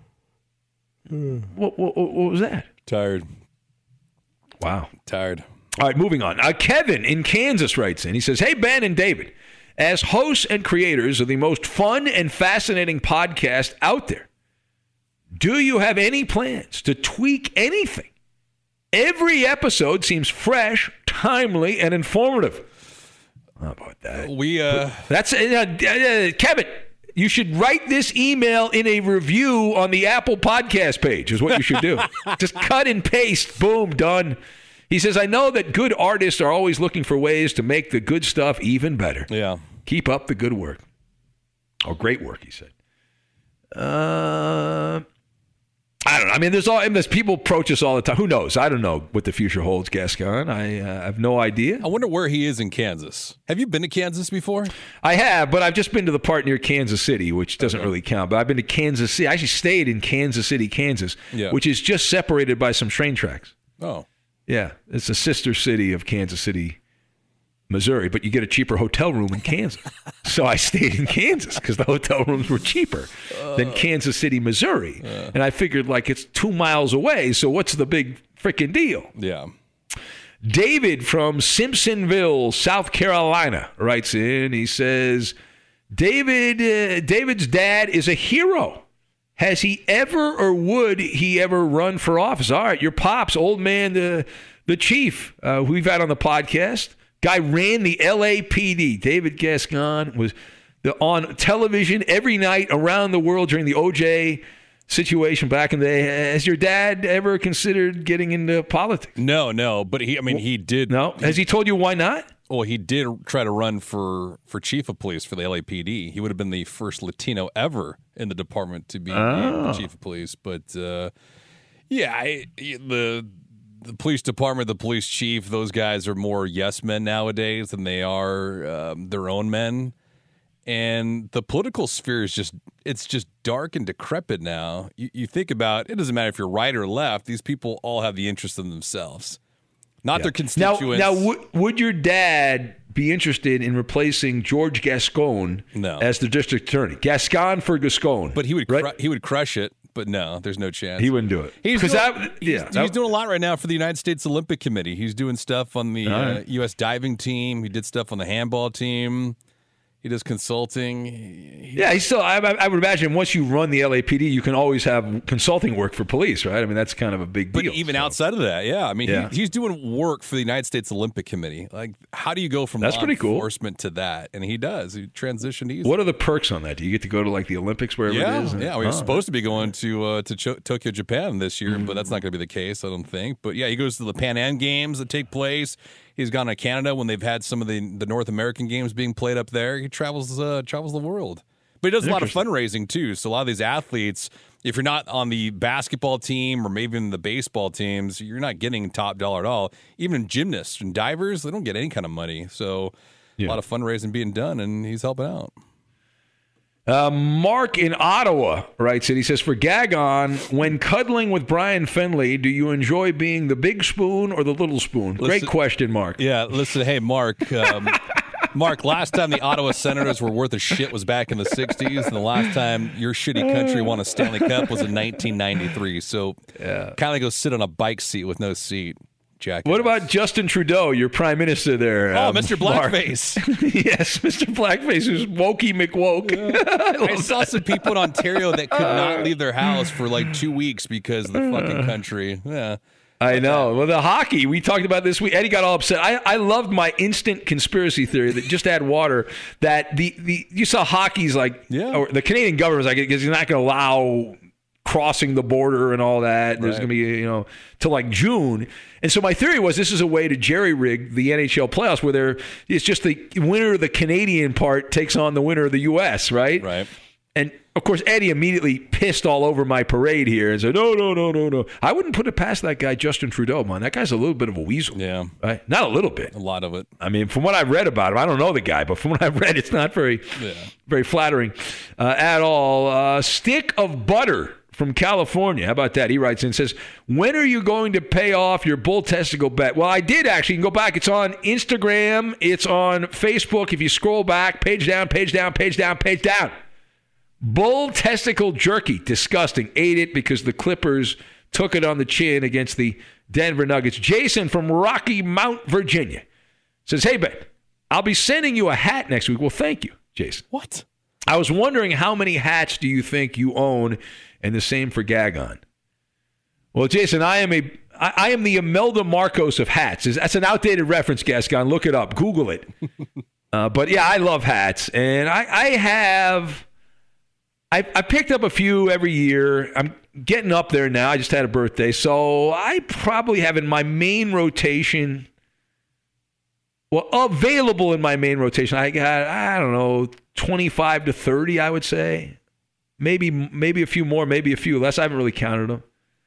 what was that? Tired. Wow. Tired. All right, moving on. Kevin in Kansas writes in. He says, hey, Ben and David, as hosts and creators of the most fun and fascinating podcast out there, do you have any plans to tweak anything? Every episode seems fresh, timely, and informative. How about that? That's Kevin. You should write this email in a review on the Apple Podcast page is what you should do. Just cut and paste. Boom, done. He says, I know that good artists are always looking for ways to make the good stuff even better. Yeah. Keep up the good work. Oh, great work, he said. I don't know. I mean, there's people approach us all the time. Who knows? I don't know what the future holds, Gascon. I have no idea. I wonder where he is in Kansas. Have you been to Kansas before? I have, but I've just been to the part near Kansas City, which doesn't really count. But I've been to Kansas City. I actually stayed in Kansas City, Kansas, which is just separated by some train tracks. Oh. Yeah. It's a sister city of Kansas City, Missouri, but you get a cheaper hotel room in Kansas. So I stayed in Kansas because the hotel rooms were cheaper than Kansas City, Missouri. And I figured, it's 2 miles away, so what's the big freaking deal? Yeah. David from Simpsonville, South Carolina, writes in. He says, David's dad is a hero. Has he ever or would he ever run for office? All right, your pops, old man, the chief, who we've had on the podcast. Guy ran the LAPD. David Gascon was on television every night around the world during the OJ situation back in the day. Has your dad ever considered getting into politics? No, but he did. No? Has he told you why not? Well, he did try to run for chief of police for the LAPD. He would have been the first Latino ever in the department to be the chief of police. But, the police department, the police chief, those guys are more yes men nowadays than they are their own men. And the political sphere is just dark and decrepit now. You think about it, doesn't matter if you're right or left. These people all have the interest in themselves, not their constituents. Now, would your dad be interested in replacing George Gascon as the district attorney? Gascon for Gascon. But he would crush it. But no, there's no chance. He wouldn't do it. He's doing a lot right now for the United States Olympic Committee. He's doing stuff on the U.S. diving team. He did stuff on the handball team. He does consulting. He's still. I would imagine once you run the LAPD, you can always have consulting work for police, right? I mean, that's kind of a big deal. But even outside of that, he's doing work for the United States Olympic Committee. Like, how do you go from law enforcement to that? And he does. He transitioned easily. What are the perks on that? Do you get to go to the Olympics wherever it is? Yeah, we're supposed to be going to Tokyo, Japan this year, but that's not going to be the case, I don't think. But he goes to the Pan Am Games that take place. He's gone to Canada when they've had some of the North American games being played up there. He travels the world. But he does a lot of fundraising, too. So a lot of these athletes, if you're not on the basketball team or maybe in the baseball teams, you're not getting top dollar at all. Even gymnasts and divers, they don't get any kind of money. So a lot of fundraising being done, and he's helping out. Mark in Ottawa writes it. He says, for Gagon, when cuddling with Brian Fenley, do you enjoy being the big spoon or the little spoon? Great question, Mark. Yeah, listen, hey, Mark. Mark, last time the Ottawa Senators were worth a shit was back in the 60s, and the last time your shitty country won a Stanley Cup was in 1993. So kind of go sit on a bike seat with no seat. jackass. What about Justin Trudeau, your prime minister there? Mr. Blackface. Yes, Mr. Blackface, who's wokey McWoke. Yeah. I saw some people in Ontario that could not leave their house for like 2 weeks because of the fucking country. Yeah. I know. Well, the hockey we talked about this week, Eddie got all upset. I loved my instant conspiracy theory that just add water. That you saw hockey's like, or the Canadian government's like, because you're not going to allow crossing the border and all that. There's going to be till like June. And so my theory was this is a way to jerry-rig the NHL playoffs where it's just the winner of the Canadian part takes on the winner of the U.S., right? Right. And, of course, Eddie immediately pissed all over my parade here and said, no. I wouldn't put it past that guy, Justin Trudeau, man. That guy's a little bit of a weasel. Yeah. Right? Not a little bit. A lot of it. I mean, from what I've read about him, I don't know the guy, but from what I've read, it's not very flattering at all. Stick of Butter from California. How about that? He writes in and says, when are you going to pay off your bull testicle bet? Well, I did actually. You can go back. It's on Instagram. It's on Facebook. If you scroll back, page down. Bull testicle jerky. Disgusting. Ate it because the Clippers took it on the chin against the Denver Nuggets. Jason from Rocky Mount, Virginia says, hey, Ben, I'll be sending you a hat next week. Well, thank you, Jason. What? I was wondering how many hats do you think you own, and the same for Gagon. Well, Jason, I am the Imelda Marcos of hats. That's an outdated reference, Gascon. Look it up. Google it. But, yeah, I love hats. And I picked up a few every year. I'm getting up there now. I just had a birthday. So I probably have in my main rotation, available in my main rotation, I got, 25 to 30, I would say. Maybe a few more, maybe a few less. I haven't really counted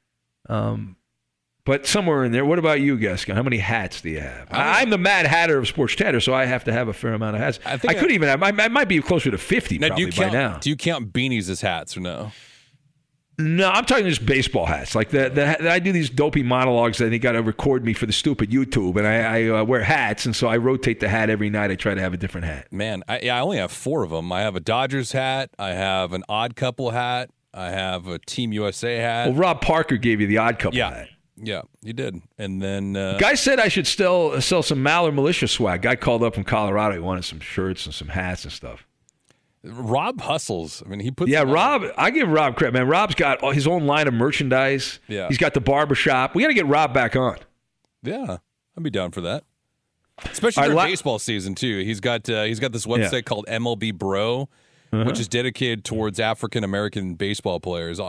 them. But somewhere in there. What about you, Gascon? How many hats do you have? I'm the Mad Hatter of Sports Chatter, so I have to have a fair amount of hats. I might be closer to 50 by now. Do you count beanies as hats or no? No, I'm talking just baseball hats. Like I do these dopey monologues that they got to record me for the stupid YouTube, and I wear hats, and so I rotate the hat every night. I try to have a different hat. Man, I only have 4 of them. I have a Dodgers hat. I have an Odd Couple hat. I have a Team USA hat. Well, Rob Parker gave you the Odd Couple hat. Yeah, you did. And then guy said I should sell some Maller Militia swag. Guy called up from Colorado. He wanted some shirts and some hats and stuff. Rob hustles. I mean, he puts. Yeah, Rob. I give Rob credit, man. Rob's got his own line of merchandise. Yeah, he's got the barbershop. We got to get Rob back on. Yeah, I'd be down for that. Especially during baseball season too. He's got this website called MLB Bro, which is dedicated towards African American baseball players.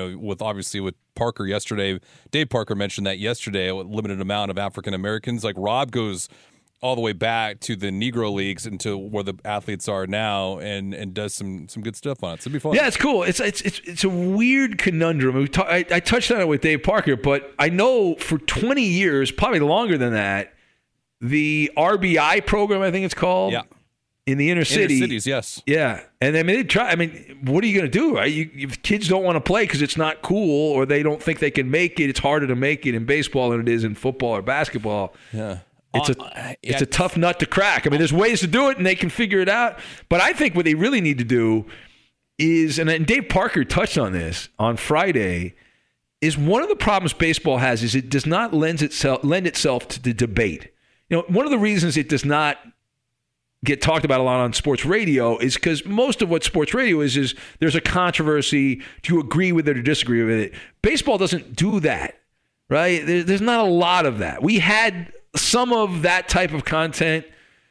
With Parker yesterday, Dave Parker mentioned that yesterday. A limited amount of African Americans. Like Rob goes all the way back to the Negro Leagues and to where the athletes are now, and does some good stuff on it. So it'd be fun. Yeah, it's cool. It's a weird conundrum. I touched on it with Dave Parker, but I know for 20 years, probably longer than that, the RBI program, I think it's called. Yeah. In the inner city. Inner cities, yes. Yeah. And what are you going to do? Right? If kids don't want to play because it's not cool or they don't think they can make it, it's harder to make it in baseball than it is in football or basketball. Yeah. It's a tough nut to crack. I mean, there's ways to do it and they can figure it out. But I think what they really need to do is, and Dave Parker touched on this on Friday, is one of the problems baseball has is it does not lend itself to the debate. One of the reasons it does not get talked about a lot on sports radio is because most of what sports radio is there's a controversy. Do you agree with it or disagree with it? Baseball doesn't do that, right? There's not a lot of that. We had some of that type of content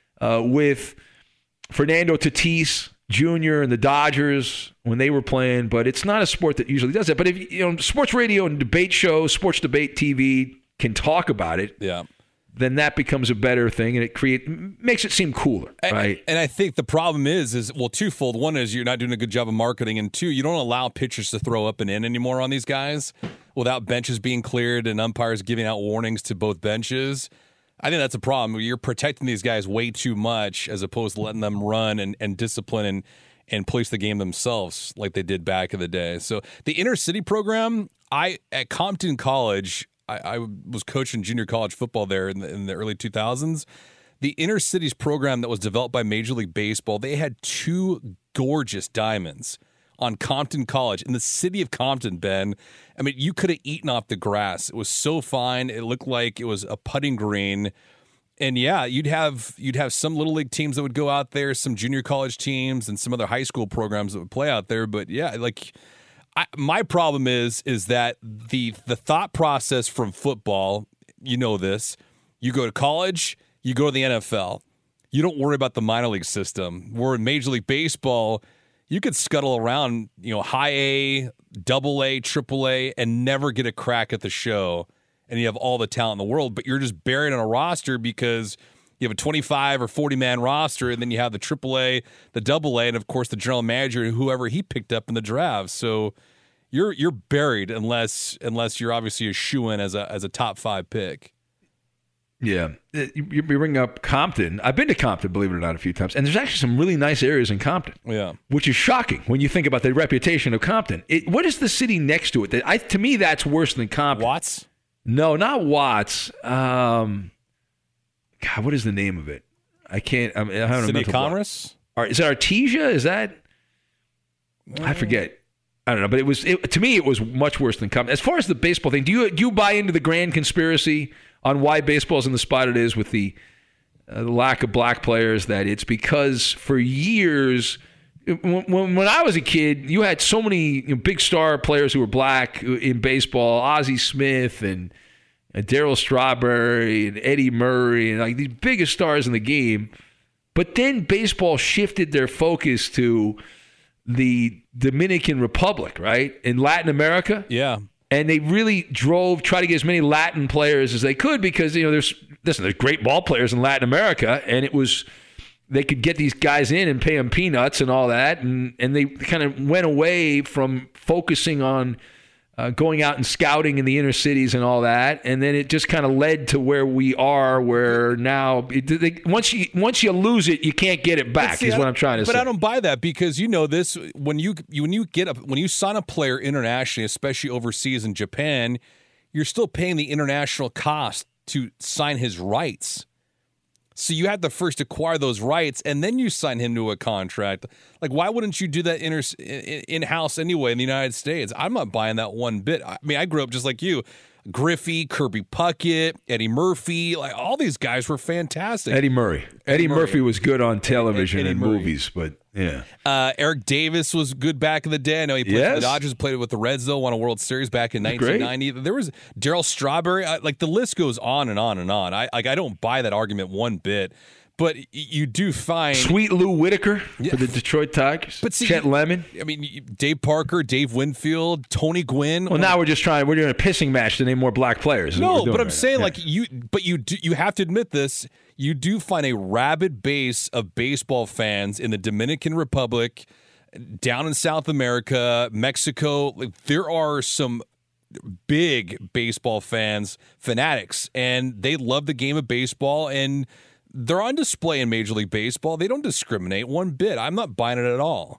with Fernando Tatis Jr. and the Dodgers when they were playing, but it's not a sport that usually does that. But if sports radio and debate shows, sports debate TV can talk about it, then that becomes a better thing, and it makes it seem cooler, right? And I think the problem is twofold. One is you're not doing a good job of marketing, and two, you don't allow pitchers to throw up and in anymore on these guys without benches being cleared and umpires giving out warnings to both benches. I think that's a problem. You're protecting these guys way too much as opposed to letting them run and discipline and police the game themselves like they did back in the day. So the inner city program, at Compton College, I was coaching junior college football there in the early 2000s. The inner cities program that was developed by Major League Baseball, they had 2 gorgeous diamonds on Compton College in the city of Compton, Ben. I mean, you could have eaten off the grass. It was so fine. It looked like it was a putting green. And yeah, you'd have some little league teams that would go out there, some junior college teams, and some other high school programs that would play out there. But yeah, my problem is that the thought process from football, you know this, you go to college, you go to the NFL. You don't worry about the minor league system. Where in Major League Baseball, you could scuttle around, high A, double A, triple A, and never get a crack at the show. And you have all the talent in the world, but you're just buried on a roster because you have a 25 or 40-man roster, and then you have the AAA, the AA, and, of course, the general manager and whoever he picked up in the draft. So you're buried unless you're obviously a shoo-in as a top 5 pick. Yeah. You bring up Compton. I've been to Compton, believe it or not, a few times. And there's actually some really nice areas in Compton. Yeah. Which is shocking when you think about the reputation of Compton. What is the city next to it? To me, that's worse than Compton. Watts? No, not Watts. God, what is the name of it? I can't. I'm having City a of Commerce? Is it Artesia? Is that? I forget. I don't know, but to me, it was much worse than Compton. As far as the baseball thing, do you buy into the grand conspiracy on why baseball's in the spot it is with the lack of black players? That it's because for years, when I was a kid, you had so many big star players who were black in baseball, Ozzie Smith and Darryl Strawberry and Eddie Murray and like these biggest stars in the game. But then baseball shifted their focus to the Dominican Republic, right? In Latin America. Yeah. And they really try to get as many Latin players as they could because, there's great ball players in Latin America, and they could get these guys in and pay them peanuts and all that, and they kind of went away from focusing on going out and scouting in the inner cities and all that, and then it just kind of led to where we are, where now once you lose it, you can't get it back. Is what I'm trying to say. But I don't buy that because this when you sign a player internationally, especially overseas in Japan, you're still paying the international cost to sign his rights. So you had to first acquire those rights, and then you sign him to a contract. Like, why wouldn't you do that in-house anyway in the United States? I'm not buying that one bit. I mean, I grew up just like you. Griffey, Kirby Puckett, Eddie Murphy, like all these guys were fantastic. Eddie Murphy was good on television and movies, but yeah. Eric Davis was good back in the day. I know he played for the Dodgers, played with the Reds, though, won a World Series back in 1990. Great. There was Darryl Strawberry. The list goes on and on and on. I don't buy that argument one bit. But you do find Sweet Lou Whitaker for the Detroit Tigers. But Chet Lemon. I mean, Dave Parker, Dave Winfield, Tony Gwynn. Well, now we're doing a pissing match to name more black players. No, but I'm saying you have to admit this. You do find a rabid base of baseball fans in the Dominican Republic, down in South America, Mexico. There are some big baseball fanatics, and they love the game of baseball, and they're on display in Major League Baseball. They don't discriminate one bit. I'm not buying it at all.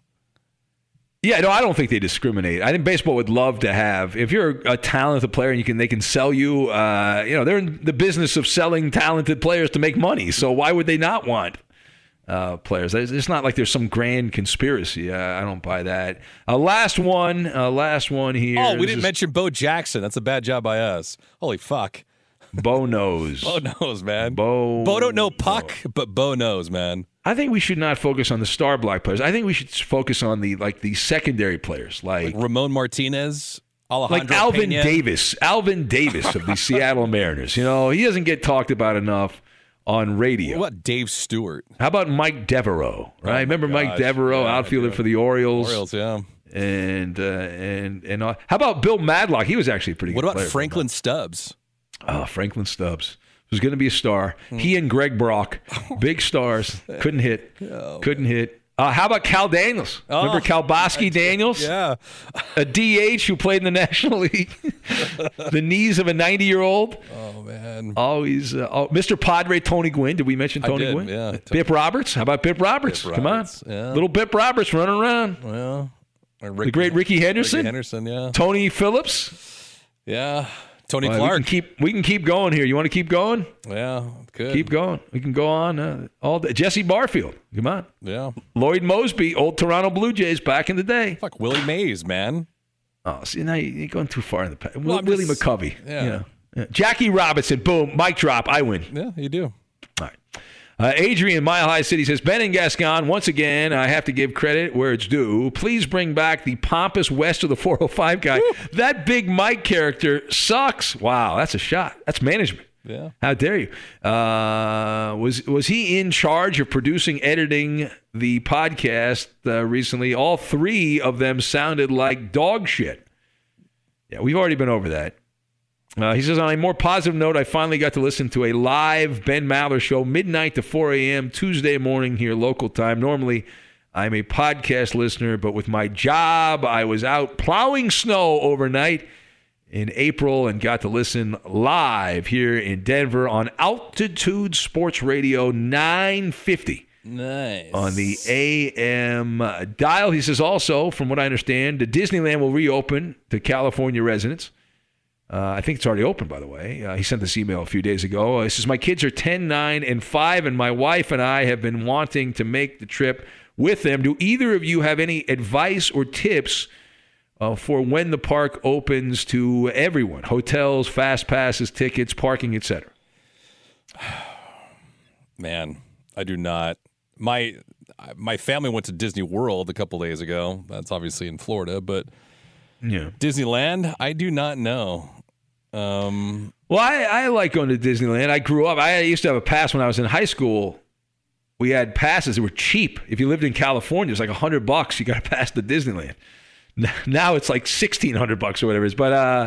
Yeah, no, I don't think they discriminate. I think baseball would love to have, if you're a talented player and they can sell you, they're in the business of selling talented players to make money. So why would they not want players? It's not like there's some grand conspiracy. I don't buy that. Last one here. Oh, we didn't mention Bo Jackson. That's a bad job by us. Holy fuck. Bo knows. Bo knows, man. Bo don't know puck, but Bo knows, man. I think we should not focus on the star black players. I think we should focus on the secondary players, like Ramon Martinez, Alejandro like Alvin Pena. Alvin Davis of the Seattle Mariners. He doesn't get talked about enough on radio. What about Dave Stewart? How about Mike Devereaux? Right? Remember Mike Devereaux, outfielder for the Orioles? Yeah. And how about Bill Madlock? He was actually a pretty good player. What about Franklin Stubbs? Franklin Stubbs was going to be a star. He and Greg Brock, big stars, couldn't hit. How about Cal Daniels? Remember Kalbosky Daniels? Yeah. A DH who played in the National League. The knees of a 90-year-old. Oh, man. Always. Mr. Padre Tony Gwynn. Did we mention Tony Gwynn? Yeah. Bip Roberts. How about Bip Roberts? Come on. Yeah. Little Bip Roberts running around. Well, the great Ricky Henderson. Ricky Henderson, yeah. Tony Phillips. Yeah. Tony Clark. We can keep going here. You want to keep going? Yeah, good. Keep going. We can go on all day. Jesse Barfield. Come on. Yeah. Lloyd Mosby, old Toronto Blue Jays back in the day. Fuck Willie Mays, man. Oh, see, now you're going too far in the past. Willie McCovey. Yeah. Yeah. Jackie Robinson. Boom. Mic drop. I win. Yeah, you do. All right. Adrian, Mile High City says, Ben and Gascon, once again, I have to give credit where it's due. Please bring back the pompous West of the 405 guy. Woo. That Big Mike character sucks. Wow, that's a shot. That's management. Yeah. How dare you? Was he in charge of producing, editing the podcast recently? All three of them sounded like dog shit. Yeah, we've already been over that. He says, on a more positive note, I finally got to listen to a live Ben Maller show, midnight to 4 a.m., Tuesday morning here, local time. Normally, I'm a podcast listener, but with my job, I was out plowing snow overnight in April and got to listen live here in Denver on Altitude Sports Radio 950. Nice. On the AM dial. He says also, from what I understand, the Disneyland will reopen to California residents. I think it's already open, by the way. He sent this email a few days ago. He says, my kids are 10, 9, and 5, and my wife and I have been wanting to make the trip with them. Do either of you have any advice or tips for when the park opens to everyone? Hotels, fast passes, tickets, parking, etc. Man, I do not. My family went to Disney World a couple days ago. That's obviously in Florida, but yeah. Disneyland, I do not know. Well, I like going to Disneyland. I grew up. I used to have a pass when I was in high school. We had passes that were cheap. If you lived in California, it was like $100. You got a pass to Disneyland. Now it's like $1,600 or whatever it is. But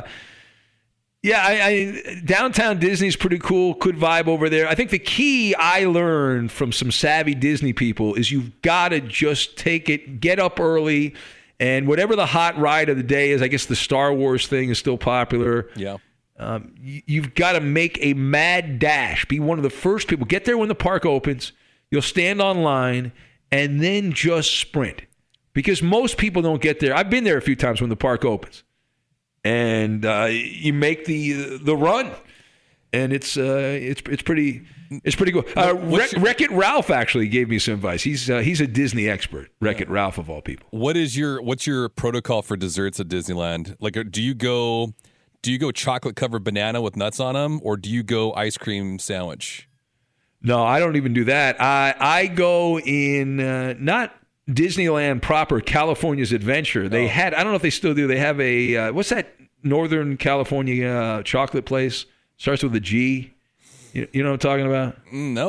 yeah, downtown Disney's pretty cool. Good vibe over there. I think the key I learned from some savvy Disney people is you've got to just take it, get up early, and whatever the hot ride of the day is. I guess the Star Wars thing is still popular. Yeah. You've got to make a mad dash. Be one of the first people. Get there when the park opens. You'll stand online and then just sprint. Because most people don't get there. I've been there a few times when the park opens. And you make the run. And it's pretty cool. Wreck-It Ralph actually gave me some advice. He's a Disney expert. Wreck-It Ralph of all people. What's your protocol for desserts at Disneyland? Like, do you go chocolate covered banana with nuts on them, or do you go ice cream sandwich? No, I don't even do that. I go in not Disneyland proper, California's Adventure. They had, I don't know if they still do. They have a what's that Northern California chocolate place? Starts with a G. You know what I'm talking about?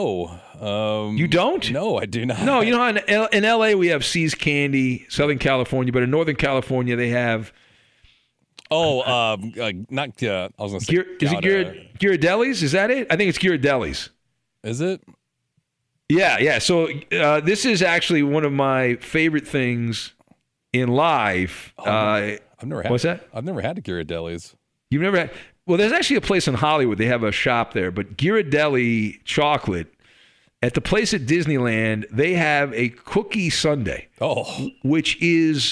No. You don't? No, I do not. No, you know, in L.A. we have See's Candy, Southern California, but in Northern California they have... not... I was going to say... Is it Ghirardelli's? Is that it? I think it's Ghirardelli's. Is it? Yeah. So this is actually one of my favorite things in life. I've never had... What's that? I've never had a Ghirardelli's. You've never had... Well, there's actually a place in Hollywood. They have a shop there. But Ghirardelli chocolate, at the place at Disneyland, they have a cookie sundae. Oh. Which is,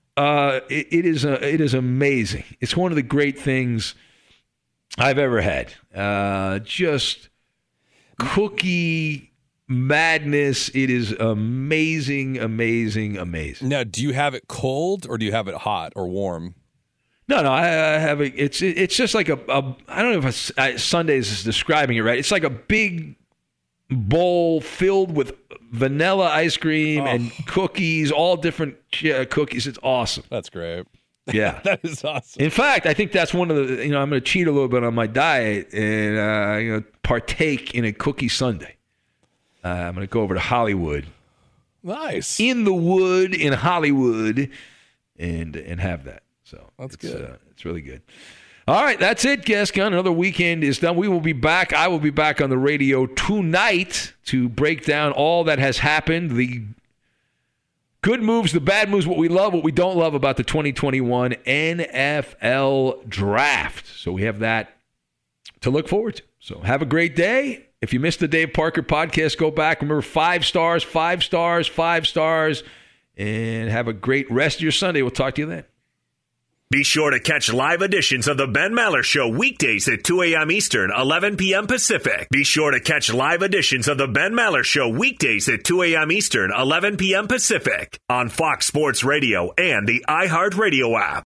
it is amazing. It's one of the great things I've ever had. Just cookie madness. It is amazing, amazing, amazing. Now, do you have it cold or do you have it hot or warm? No, I have it. It's just like a I don't know if Sundays is describing it right. It's like a big bowl filled with vanilla ice cream and cookies, all different cookies. It's awesome. That's great. Yeah, that is awesome. In fact, I think that's one of the. I'm going to cheat a little bit on my diet and partake in a cookie sundae. I'm going to go over to Hollywood. Nice. In the wood in Hollywood, and have that. So that's good. It's really good. All right, that's it, Gascon. Another weekend is done. We will be back. I will be back on the radio tonight to break down all that has happened, the good moves, the bad moves, what we love, what we don't love about the 2021 NFL Draft. So we have that to look forward to. So have a great day. If you missed the Dave Parker podcast, go back. Remember, 5 stars, 5 stars, 5 stars, and have a great rest of your Sunday. We'll talk to you then. Be sure to catch live editions of the Ben Maller Show weekdays at 2 a.m. Eastern, 11 p.m. Pacific. Be sure to catch live editions of the Ben Maller Show weekdays at 2 a.m. Eastern, 11 p.m. Pacific on Fox Sports Radio and the iHeartRadio app.